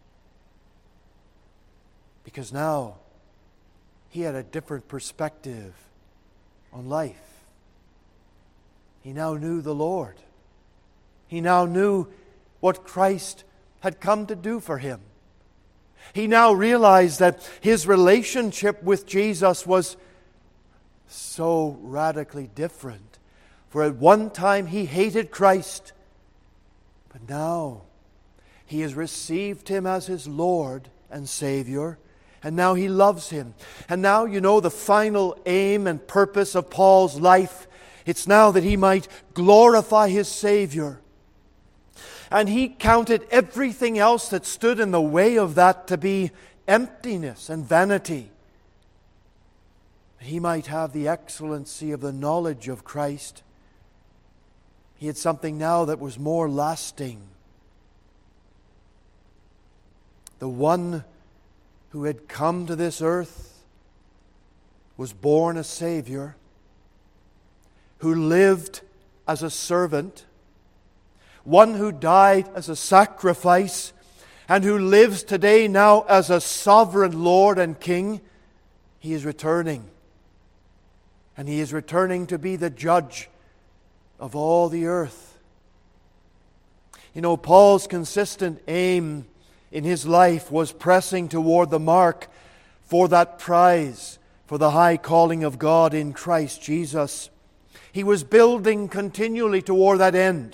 S1: Because now he had a different perspective on life. He now knew the Lord. He now knew what Christ had come to do for him. He now realized that his relationship with Jesus was so radically different. For at one time he hated Christ, but now he has received him as his Lord and Savior, and now he loves him. And now, you know, the final aim and purpose of Paul's life, it's now that he might glorify his Savior. And he counted everything else that stood in the way of that to be emptiness and vanity, he might have the excellency of the knowledge of Christ. He had something now that was more lasting. The one who had come to this earth was born a Savior, who lived as a servant, one who died as a sacrifice, and who lives today now as a sovereign Lord and King. He is returning. And He is returning to be the judge of all the earth. You know, Paul's consistent aim in his life was pressing toward the mark for that prize, for the high calling of God in Christ Jesus. He was building continually toward that end.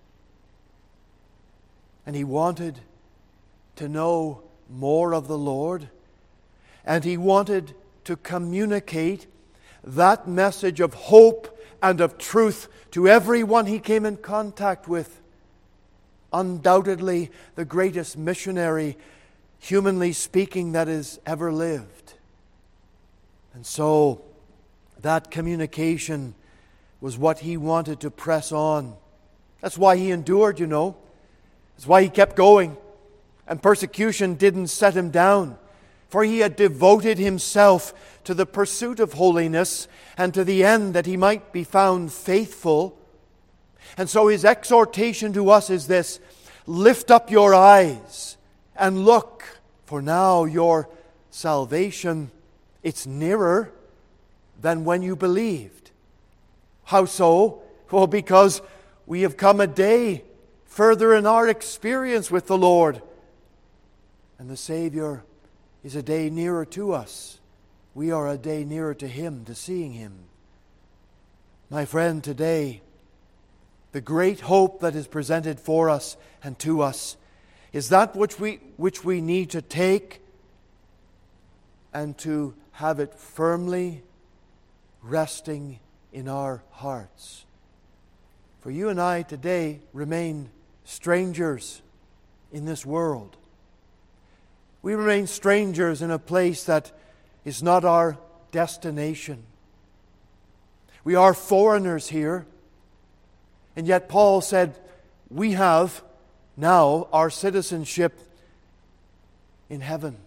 S1: And he wanted to know more of the Lord. And he wanted to communicate that message of hope and of truth to everyone he came in contact with. Undoubtedly the greatest missionary, humanly speaking, that has ever lived. And so that communication was what he wanted to press on. That's why he endured, you know. That's why he kept going. And persecution didn't set him down. For he had devoted himself to the pursuit of holiness and to the end that he might be found faithful. And so his exhortation to us is this: lift up your eyes and look, for now your salvation, it's nearer than when you believed. How so? Well, because we have come a day further in our experience with the Lord. And the Savior is a day nearer to us. We are a day nearer to Him, to seeing Him. My friend, today, the great hope that is presented for us and to us is that which we, which we need to take and to have it firmly resting in our hearts. For you and I today remain strangers in this world. We remain strangers in a place that is not our destination. We are foreigners here. And yet Paul said, we have now our citizenship in heaven,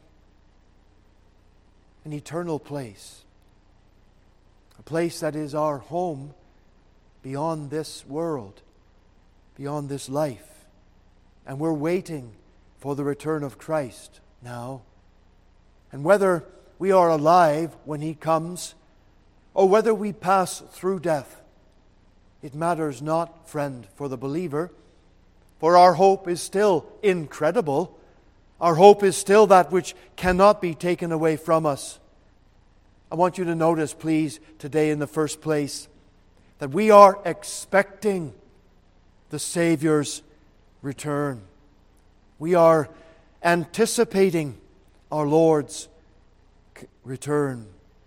S1: an eternal place, a place that is our home beyond this world, beyond this life. And we're waiting for the return of Christ now. And whether we are alive when He comes, or whether we pass through death, it matters not, friend, for the believer. For our hope is still incredible. Our hope is still that which cannot be taken away from us. I want you to notice, please, today in the first place, that we are expecting the Savior's return. We are anticipating our Lord's return.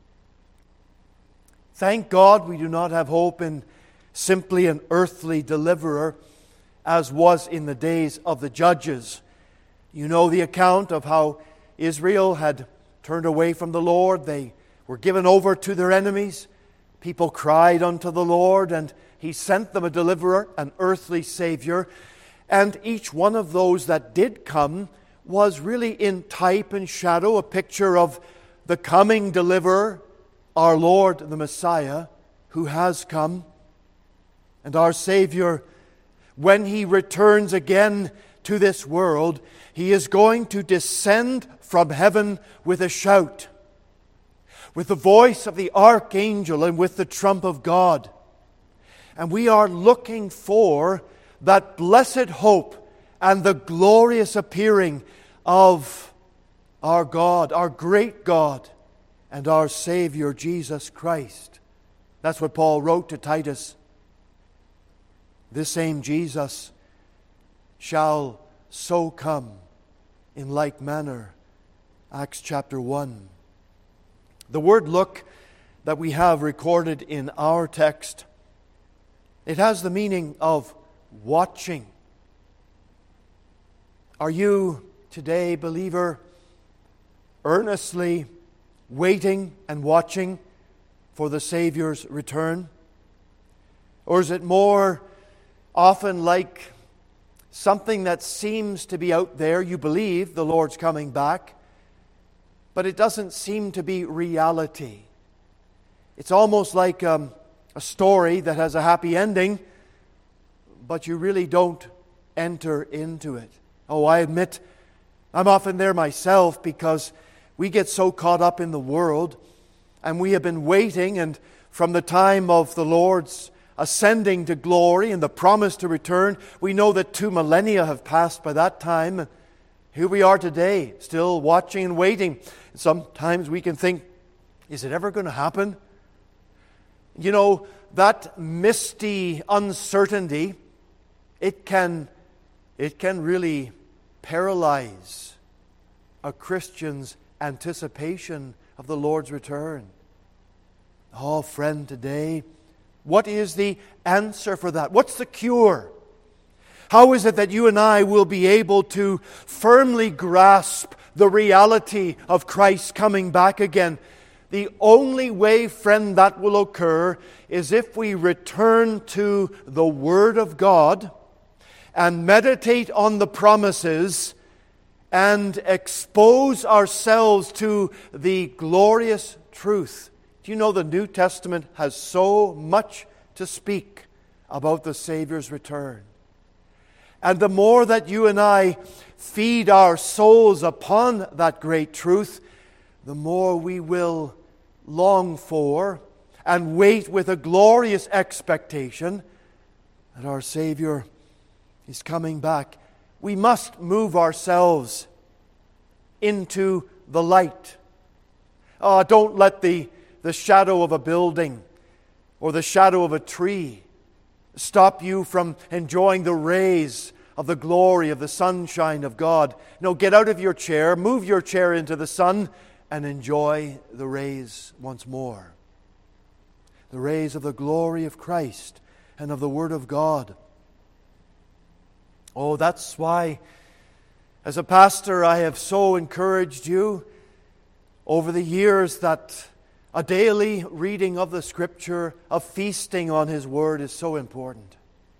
S1: Thank God we do not have hope in simply an earthly deliverer, as was in the days of the judges. You know the account of how Israel had turned away from the Lord. They were given over to their enemies. People cried unto the Lord, and He sent them a deliverer, an earthly Savior. And each one of those that did come was really in type and shadow, a picture of the coming deliverer, our Lord, the Messiah, who has come. And our Savior, when He returns again to this world, He is going to descend from heaven with a shout, with the voice of the archangel and with the trump of God. And we are looking for that blessed hope and the glorious appearing of our God, our great God, and our Savior, Jesus Christ. That's what Paul wrote to Titus. This same Jesus shall so come in like manner. Acts chapter one. The word look that we have recorded in our text, it has the meaning of watching. Are you today, believer, earnestly waiting and watching for the Savior's return? Or is it more often like something that seems to be out there? You believe the Lord's coming back, but it doesn't seem to be reality. It's almost like um, a story that has a happy ending, but you really don't enter into it. Oh, I admit, I'm often there myself because we get so caught up in the world, and we have been waiting, and from the time of the Lord's ascending to glory and the promise to return, we know that two millennia have passed by that time. Here we are today, still watching and waiting. Sometimes we can think, is it ever going to happen? You know, that misty uncertainty, it can, it can really paralyze a Christian's anticipation of the Lord's return. Oh, friend, today, what is the answer for that? What's the cure? How is it that you and I will be able to firmly grasp the reality of Christ coming back again? The only way, friend, that will occur is if we return to the Word of God and meditate on the promises and expose ourselves to the glorious truth. Do you know the New Testament has so much to speak about the Savior's return? And the more that you and I feed our souls upon that great truth, the more we will long for and wait with a glorious expectation that our Savior is coming back. We must move ourselves into the light. Oh, don't let the, the shadow of a building or the shadow of a tree stop you from enjoying the rays of the glory of the sunshine of God. No, get out of your chair, move your chair into the sun, and enjoy the rays once more. The rays of the glory of Christ and of the Word of God. Oh, that's why, as a pastor, I have so encouraged you over the years that a daily reading of the Scripture, of feasting on His Word, is so important.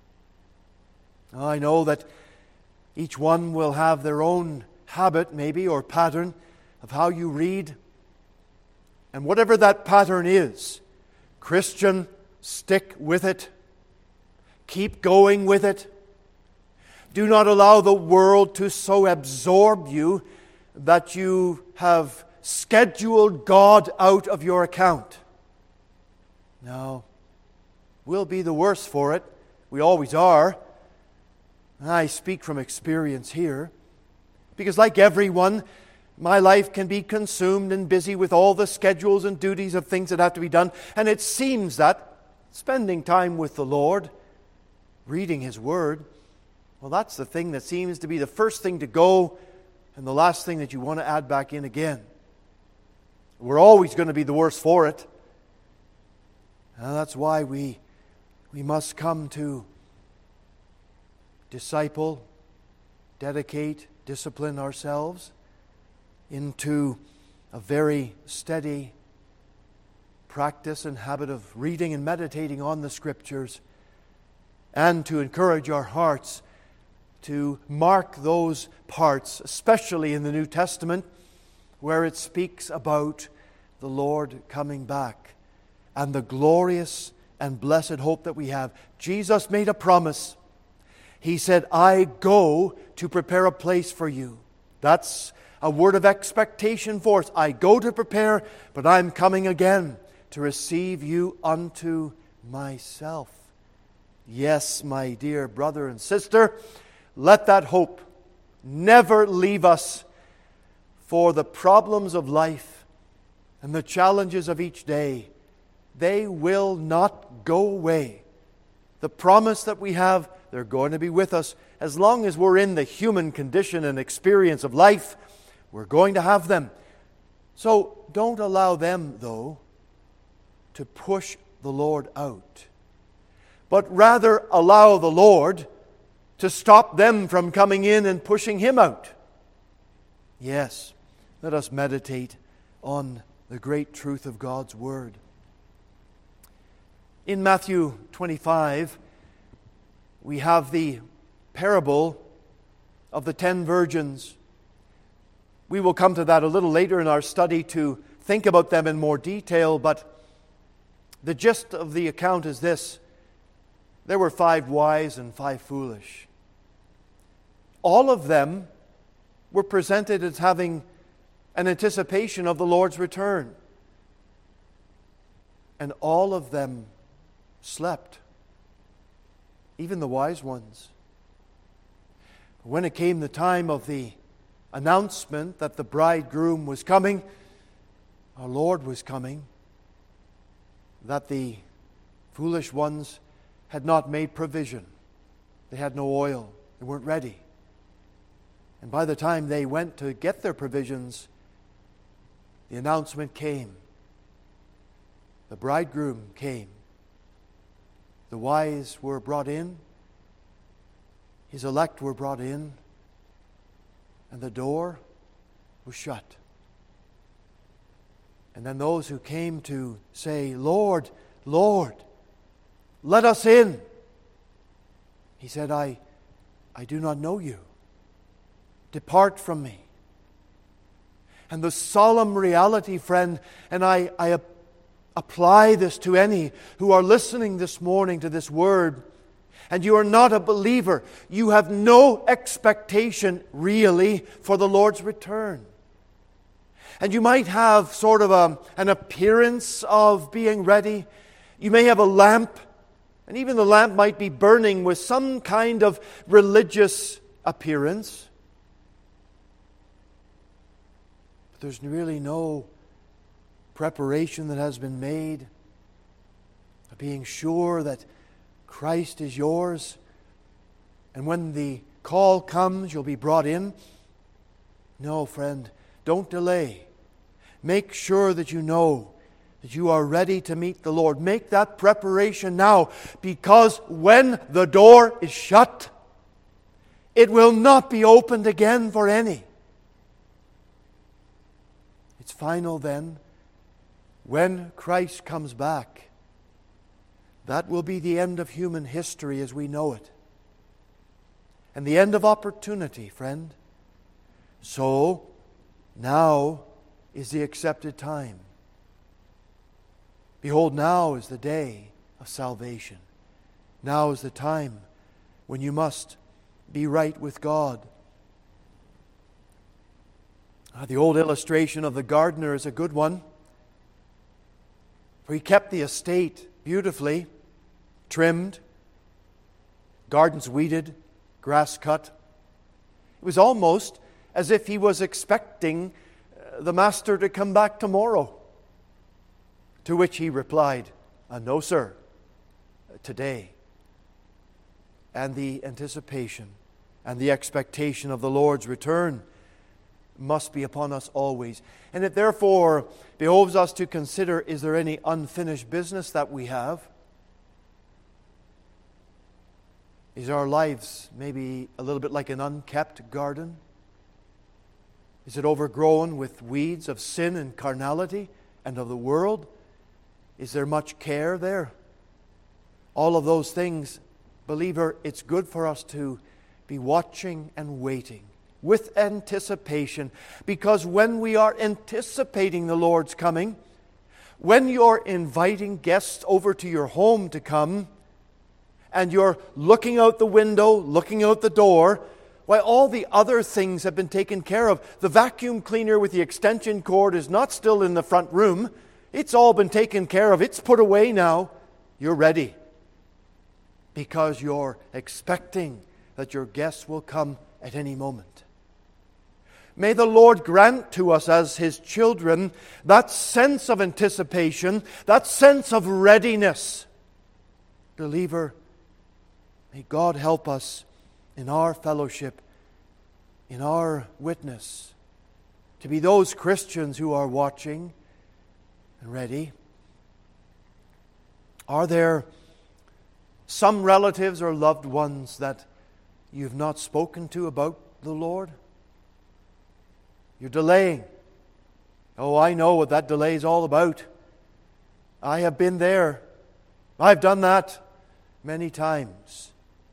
S1: I know that each one will have their own habit, maybe, or pattern of how you read. And whatever that pattern is, Christian, stick with it. Keep going with it. Do not allow the world to so absorb you that you have scheduled God out of your account. No, we'll be the worse for it. We always are. I speak from experience here, because like everyone, my life can be consumed and busy with all the schedules and duties of things that have to be done. And it seems that spending time with the Lord, reading His Word, well, that's the thing that seems to be the first thing to go and the last thing that you want to add back in again. We're always going to be the worse for it. And that's why we, we must come to disciple, dedicate, discipline ourselves into a very steady practice and habit of reading and meditating on the Scriptures, and to encourage our hearts to mark those parts, especially in the New Testament, where it speaks about the Lord coming back and the glorious and blessed hope that we have. Jesus made a promise. He said, I go to prepare a place for you. That's a word of expectation for us. I go to prepare, but I'm coming again to receive you unto myself. Yes, my dear brother and sister, let that hope never leave us, for the problems of life and the challenges of each day, they will not go away. The promise that we have, they're going to be with us. As long as we're in the human condition and experience of life, we're going to have them. So don't allow them, though, to push the Lord out, but rather allow the Lord to stop them from coming in and pushing Him out. Yes, let us meditate on the great truth of God's Word. In Matthew twenty-five, we have the parable of the ten virgins. We will come to that a little later in our study to think about them in more detail, but the gist of the account is this: there were five wise and five foolish. All of them were presented as having an anticipation of the Lord's return. And all of them slept, even the wise ones. When it came the time of the announcement that the bridegroom was coming, our Lord was coming, that the foolish ones had not made provision. They had no oil. They weren't ready. And by the time they went to get their provisions, the announcement came. The bridegroom came. The wise were brought in. His elect were brought in. And the door was shut. And then those who came to say, "Lord, Lord, let us in," He said, I, I do not know you. Depart from me. And the solemn reality, friend, and I, I apply this to any who are listening this morning to this word, and you are not a believer, you have no expectation really for the Lord's return. And you might have sort of a, an appearance of being ready. You may have a lamp, and even the lamp might be burning with some kind of religious appearance. There's really no preparation that has been made, being sure that Christ is yours, and when the call comes, you'll be brought in. No, friend, don't delay. Make sure that you know that you are ready to meet the Lord. Make that preparation now, because when the door is shut, it will not be opened again for any. It's final then, when Christ comes back. That will be the end of human history as we know it. And the end of opportunity, friend. So, now is the accepted time. Behold, now is the day of salvation. Now is the time when you must be right with God. Uh, the old illustration of the gardener is a good one. For he kept the estate beautifully trimmed, gardens weeded, grass cut. It was almost as if he was expecting uh, the master to come back tomorrow. To which he replied, uh, "No, sir, today." And the anticipation and the expectation of the Lord's return must be upon us always. And it therefore behoves us to consider, is there any unfinished business that we have? Is our lives maybe a little bit like an unkept garden? Is it overgrown with weeds of sin and carnality and of the world? Is there much care there? All of those things, believer, it's good for us to be watching and waiting with anticipation, because when we are anticipating the Lord's coming, when you're inviting guests over to your home to come, and you're looking out the window, looking out the door, why, all the other things have been taken care of. The vacuum cleaner with the extension cord is not still in the front room. It's all been taken care of. It's put away now. You're ready, because you're expecting that your guests will come at any moment. May the Lord grant to us as His children that sense of anticipation, that sense of readiness. Believer, may God help us in our fellowship, in our witness, to be those Christians who are watching and ready. Are there some relatives or loved ones that you've not spoken to about the Lord? You're delaying. Oh, I know what that delay is all about. I have been there. I've done that many times.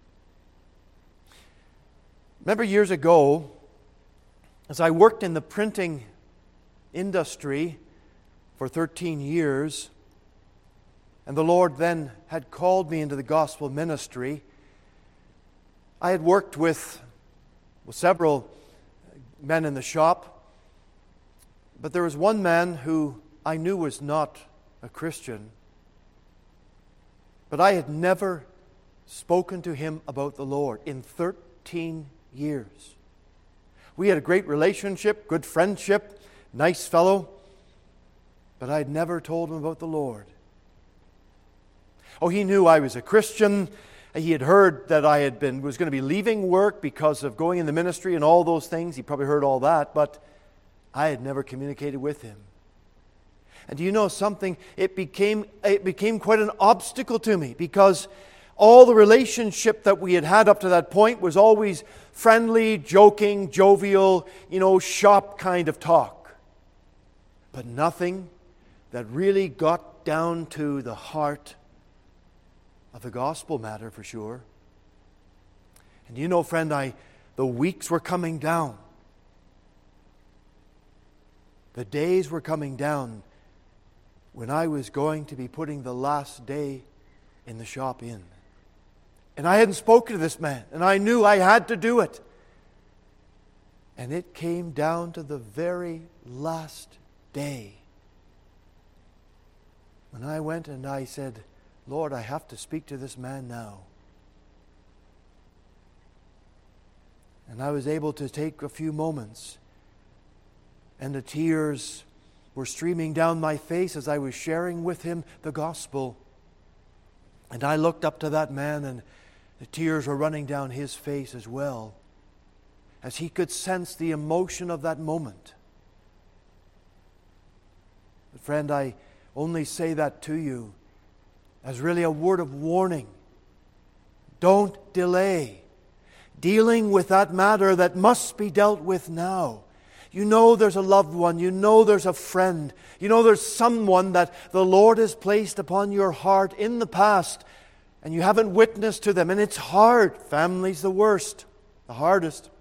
S1: Remember years ago, as I worked in the printing industry for thirteen years, and the Lord then had called me into the gospel ministry, I had worked with, with several men in the shop, but there was one man who I knew was not a Christian, but I had never spoken to him about the Lord in thirteen years. We had a great relationship, good friendship, nice fellow, but I had never told him about the Lord. Oh, he knew I was a Christian. He had heard that I had been was going to be leaving work because of going in the ministry and all those things. He probably heard all that, but I had never communicated with him. And do you know something? It became it became quite an obstacle to me, because all the relationship that we had had up to that point was always friendly, joking, jovial, you know, shop kind of talk. But nothing that really got down to the heart of the gospel matter, for sure. And you know, friend, I the weeks were coming down. The days were coming down when I was going to be putting the last day in the shop in. And I hadn't spoken to this man, and I knew I had to do it. And it came down to the very last day when I went and I said, Lord, I have to speak to this man now. And I was able to take a few moments, and the tears were streaming down my face as I was sharing with him the gospel. And I looked up to that man, and the tears were running down his face as well, as he could sense the emotion of that moment. But friend, I only say that to you as really a word of warning. Don't delay dealing with that matter that must be dealt with now. You know there's a loved one. You know there's a friend. You know there's someone that the Lord has placed upon your heart in the past, and you haven't witnessed to them. And it's hard. Family's the worst, the hardest.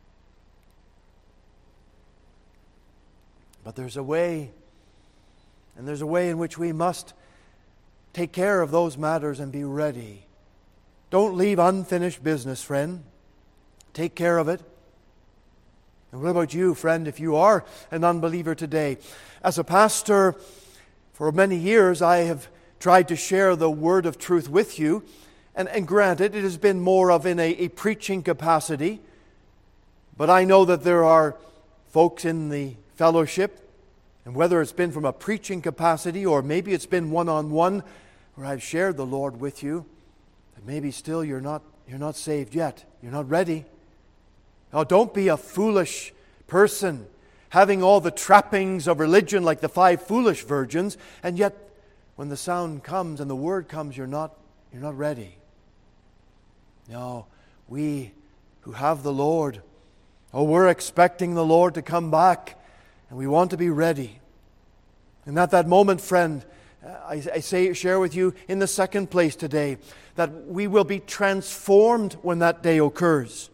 S1: But there's a way, and there's a way in which we must take care of those matters and be ready. Don't leave unfinished business, friend. Take care of it. And what about you, friend, if you are an unbeliever today? As a pastor, for many years, I have tried to share the word of truth with you. And, and granted, it has been more of in a, a preaching capacity. But I know that there are folks in the fellowship, and whether it's been from a preaching capacity or maybe it's been one-on-one where I've shared the Lord with you, that maybe still you're not, you're not saved yet. You're not ready. Now, don't be a foolish person having all the trappings of religion like the five foolish virgins, and yet when the sound comes and the word comes, you're not, you're not ready. No, we who have the Lord, oh, we're expecting the Lord to come back, and we want to be ready. And at that moment, friend, I, I say, share with you in the second place today that we will be transformed when that day occurs.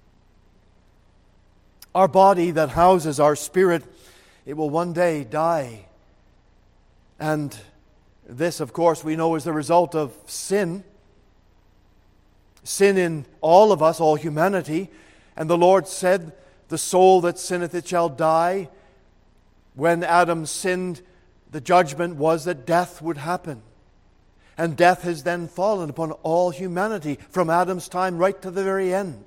S1: Our body that houses our spirit, it will one day die. And this, of course, we know is the result of sin. Sin in all of us, all humanity. And the Lord said, the soul that sinneth, it shall die. When Adam sinned, the judgment was that death would happen. And death has then fallen upon all humanity from Adam's time right to the very end.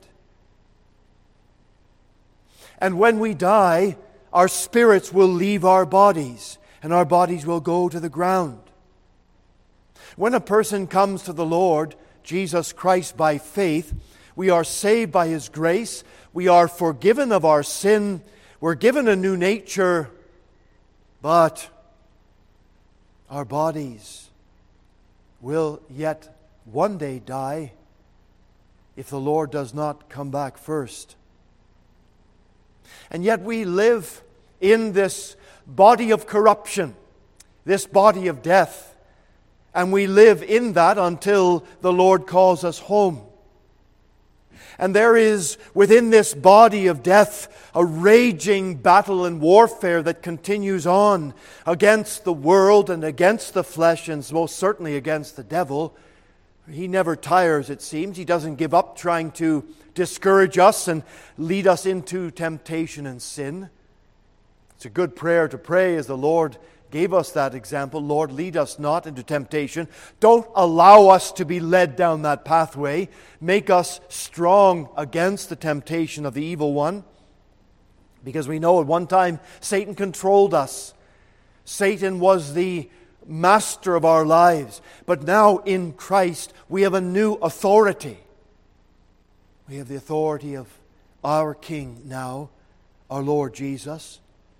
S1: And when we die, our spirits will leave our bodies, and our bodies will go to the ground. When a person comes to the Lord Jesus Christ by faith, we are saved by His grace, we are forgiven of our sin, we're given a new nature, but our bodies will yet one day die if the Lord does not come back first. And yet we live in this body of corruption, this body of death, and we live in that until the Lord calls us home. And there is within this body of death a raging battle and warfare that continues on against the world and against the flesh, and most certainly against the devil. He never tires, it seems. He doesn't give up trying to discourage us and lead us into temptation and sin. It's a good prayer to pray, as the Lord gave us that example. Lord, lead us not into temptation. Don't allow us to be led down that pathway. Make us strong against the temptation of the evil one. Because we know at one time Satan controlled us. Satan was the master of our lives. But now in Christ we have a new authority. We have the authority of our King now, our Lord Jesus.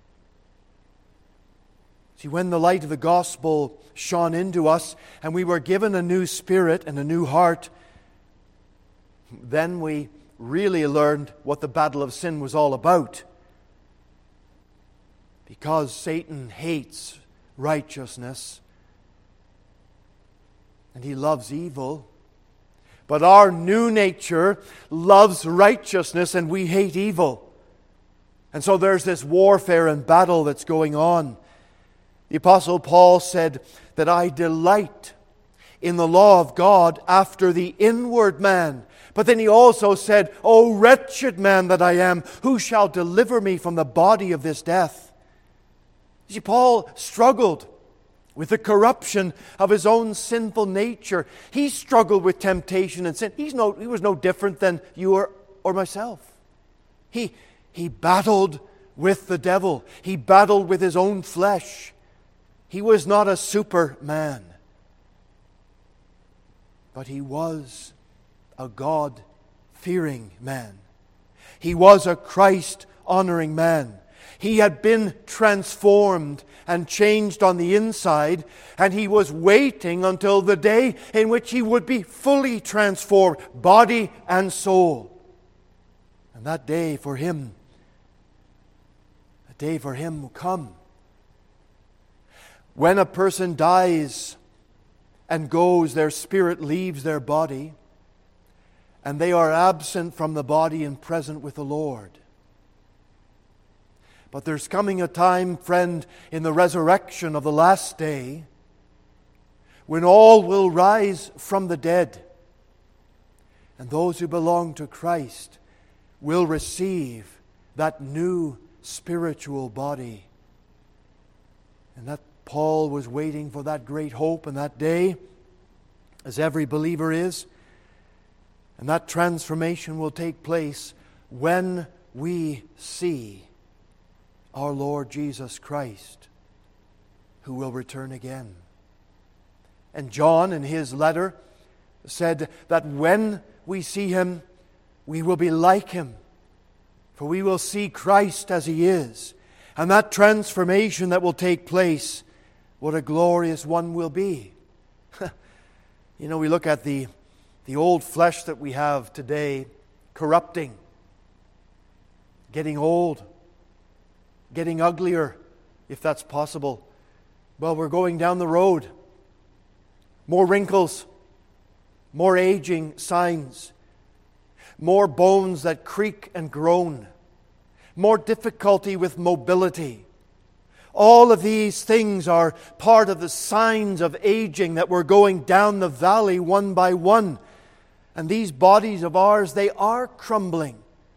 S1: See, when the light of the gospel shone into us and we were given a new spirit and a new heart, then we really learned what the battle of sin was all about. Because Satan hates righteousness and he loves evil, but our new nature loves righteousness and we hate evil. And so there's this warfare and battle that's going on. The Apostle Paul said that I delight in the law of God after the inward man. But then he also said, O wretched man that I am, who shall deliver me from the body of this death? See, Paul struggled with the corruption of his own sinful nature. He struggled with temptation and sin. He's no, he was no different than you or, or myself. He, he battled with the devil. He battled with his own flesh. He was not a superman, but he was a God-fearing man. He was a Christ-honoring man. He had been transformed and changed on the inside, and he was waiting until the day in which he would be fully transformed, body and soul. And that day for him, that day for him will come. When a person dies and goes, their spirit leaves their body, and they are absent from the body and present with the Lord. But there's coming a time, friend, in the resurrection of the last day, when all will rise from the dead, and those who belong to Christ will receive that new spiritual body. And that Paul was waiting for that great hope and that day, as every believer is. And that transformation will take place when we see our Lord Jesus Christ, who will return again. And John, in his letter, said that when we see Him, we will be like Him, for we will see Christ as He is. And that transformation that will take place, what a glorious one will be. You know, we look at the, the old flesh that we have today, corrupting, getting old, getting uglier, if that's possible. Well, we're going down the road. More wrinkles, more aging signs, more bones that creak and groan, more difficulty with mobility. All of these things are part of the signs of aging, that we're going down the valley one by one. And these bodies of ours, they are crumbling.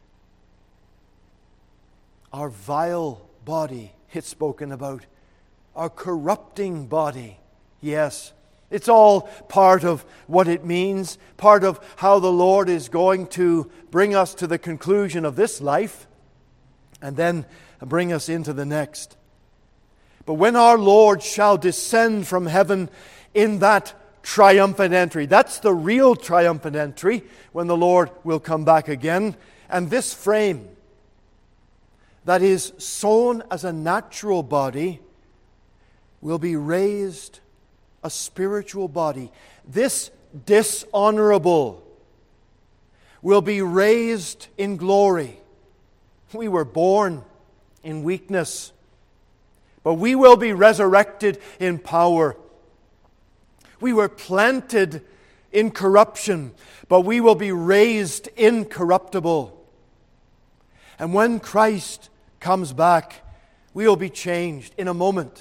S1: Our vile body, it's spoken about. Our corrupting body, yes. It's all part of what it means, part of how the Lord is going to bring us to the conclusion of this life and then bring us into the next. But when our Lord shall descend from heaven in that triumphant entry, that's the real triumphant entry, when the Lord will come back again. And this frame that is sown as a natural body will be raised a spiritual body. This dishonorable will be raised in glory. We were born in weakness, but we will be resurrected in power. We were planted in corruption, but we will be raised incorruptible. And when Christ comes back, we will be changed in a moment.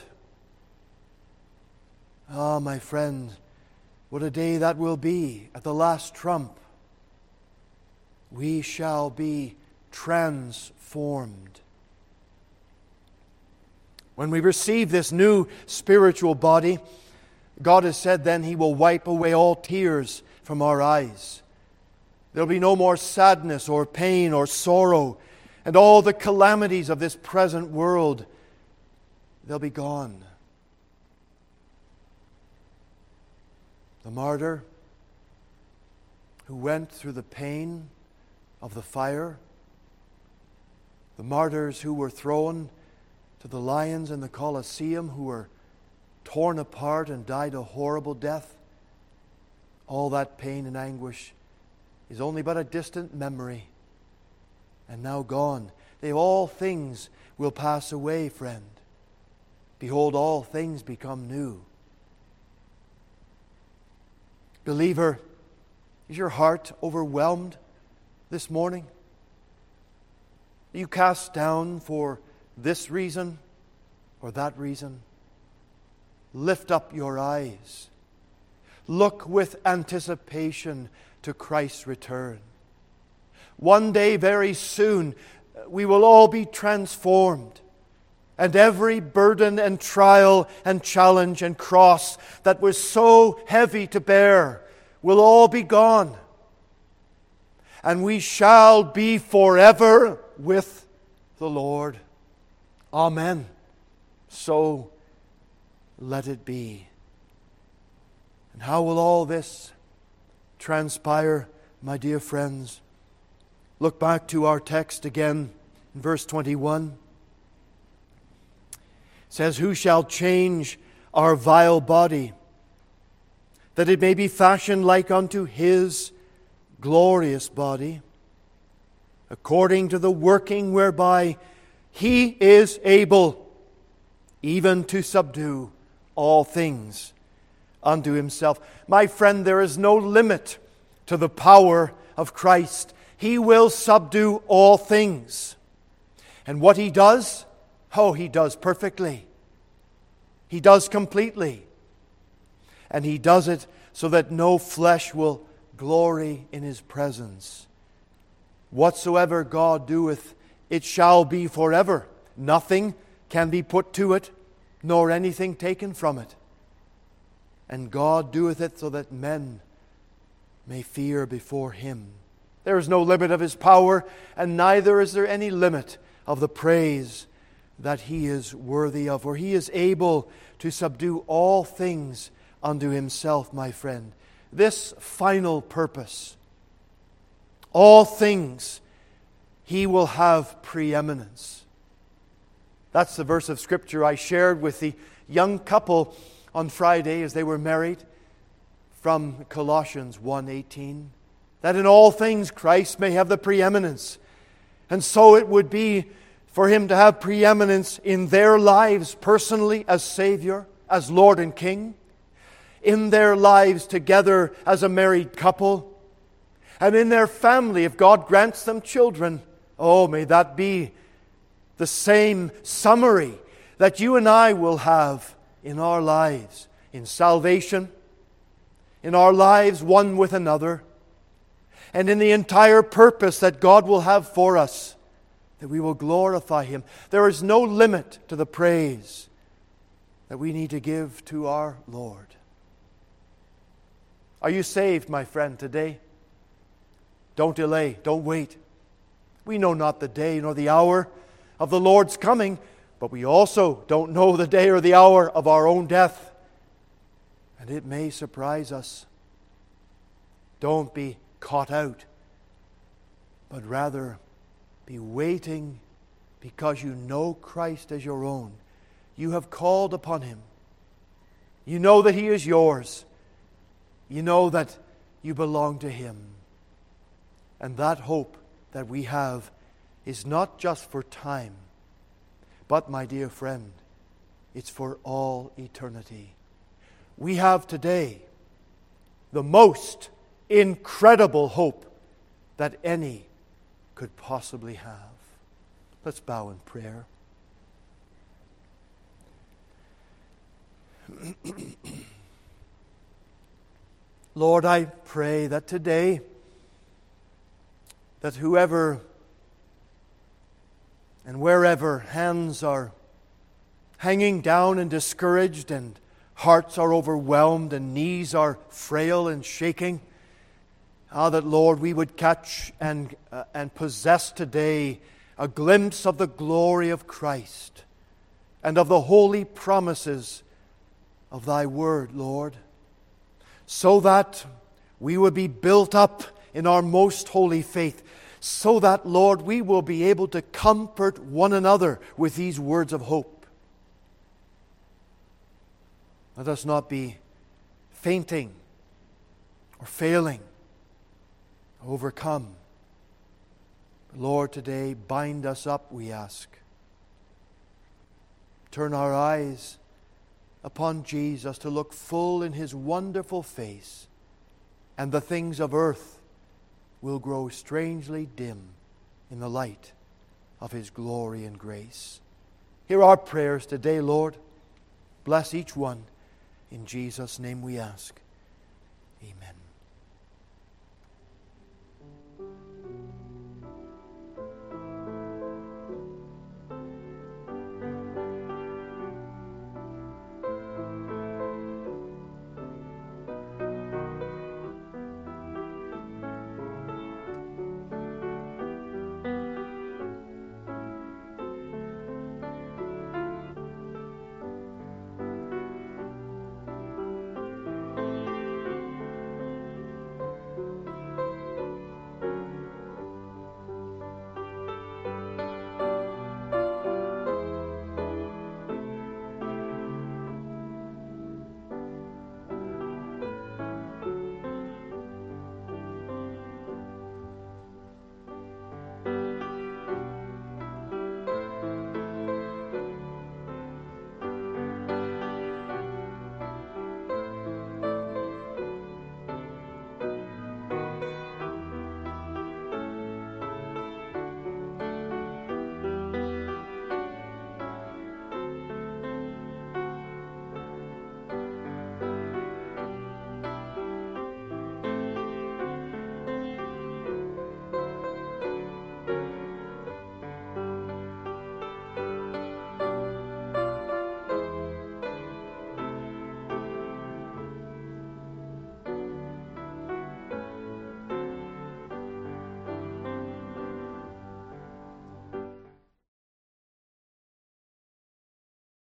S1: Ah, my friend, what a day that will be at the last trump. We shall be transformed. When we receive this new spiritual body, God has said then He will wipe away all tears from our eyes. There will be no more sadness or pain or sorrow, and all the calamities of this present world, they'll be gone. The martyr who went through the pain of the fire, the martyrs who were thrown to the lions in the Colosseum, who were torn apart and died a horrible death, all that pain and anguish is only but a distant memory, and now gone. They all things will pass away, friend. Behold, all things become new. Believer, is your heart overwhelmed this morning? Are you cast down for this reason or that reason? Lift up your eyes. Look with anticipation to Christ's return. One day, very soon, we will all be transformed, and every burden and trial and challenge and cross that was so heavy to bear will all be gone. And we shall be forever with the Lord. Amen. So let it be. And how will all this transpire, my dear friends? Look back to our text again in verse twenty-one. It says, "Who shall change our vile body, that it may be fashioned like unto His glorious body, according to the working whereby He is able even to subdue all things unto Himself." My friend, there is no limit to the power of Christ. He will subdue all things. And what He does, oh, He does perfectly. He does completely. And He does it so that no flesh will glory in His presence. Whatsoever God doeth, it shall be forever. Nothing can be put to it, nor anything taken from it. And God doeth it so that men may fear before Him. There is no limit of His power, and neither is there any limit of the praise that He is worthy of. For He is able to subdue all things unto Himself, my friend. This final purpose, all things, He will have preeminence. That's the verse of Scripture I shared with the young couple on Friday as they were married, from Colossians one eighteen. That in all things Christ may have the preeminence. And so it would be for Him to have preeminence in their lives personally as Savior, as Lord and King, in their lives together as a married couple, and in their family if God grants them children. Oh, may that be the same summary that you and I will have in our lives, in salvation, in our lives one with another, and in the entire purpose that God will have for us, that we will glorify Him. There is no limit to the praise that we need to give to our Lord. Are you saved, my friend, today? Don't delay, don't wait. We know not the day nor the hour of the Lord's coming, but we also don't know the day or the hour of our own death. And it may surprise us. Don't be caught out, but rather be waiting because you know Christ as your own. You have called upon Him. You know that He is yours. You know that you belong to Him. And that hope that we have is not just for time, but, my dear friend, it's for all eternity. We have today the most incredible hope that any could possibly have. Let's bow in prayer. Lord, I pray that today, that whoever and wherever hands are hanging down and discouraged and hearts are overwhelmed and knees are frail and shaking, ah, that, Lord, we would catch and, uh, and possess today a glimpse of the glory of Christ and of the holy promises of Thy Word, Lord, so that we would be built up in our most holy faith, so that, Lord, we will be able to comfort one another with these words of hope. Let us not be fainting or failing, overcome. Lord, today bind us up, we ask. Turn our eyes upon Jesus to look full in His wonderful face, and the things of earth will grow strangely dim in the light of His glory and grace. Hear our prayers today, Lord. Bless each one. In Jesus' name we ask. Amen.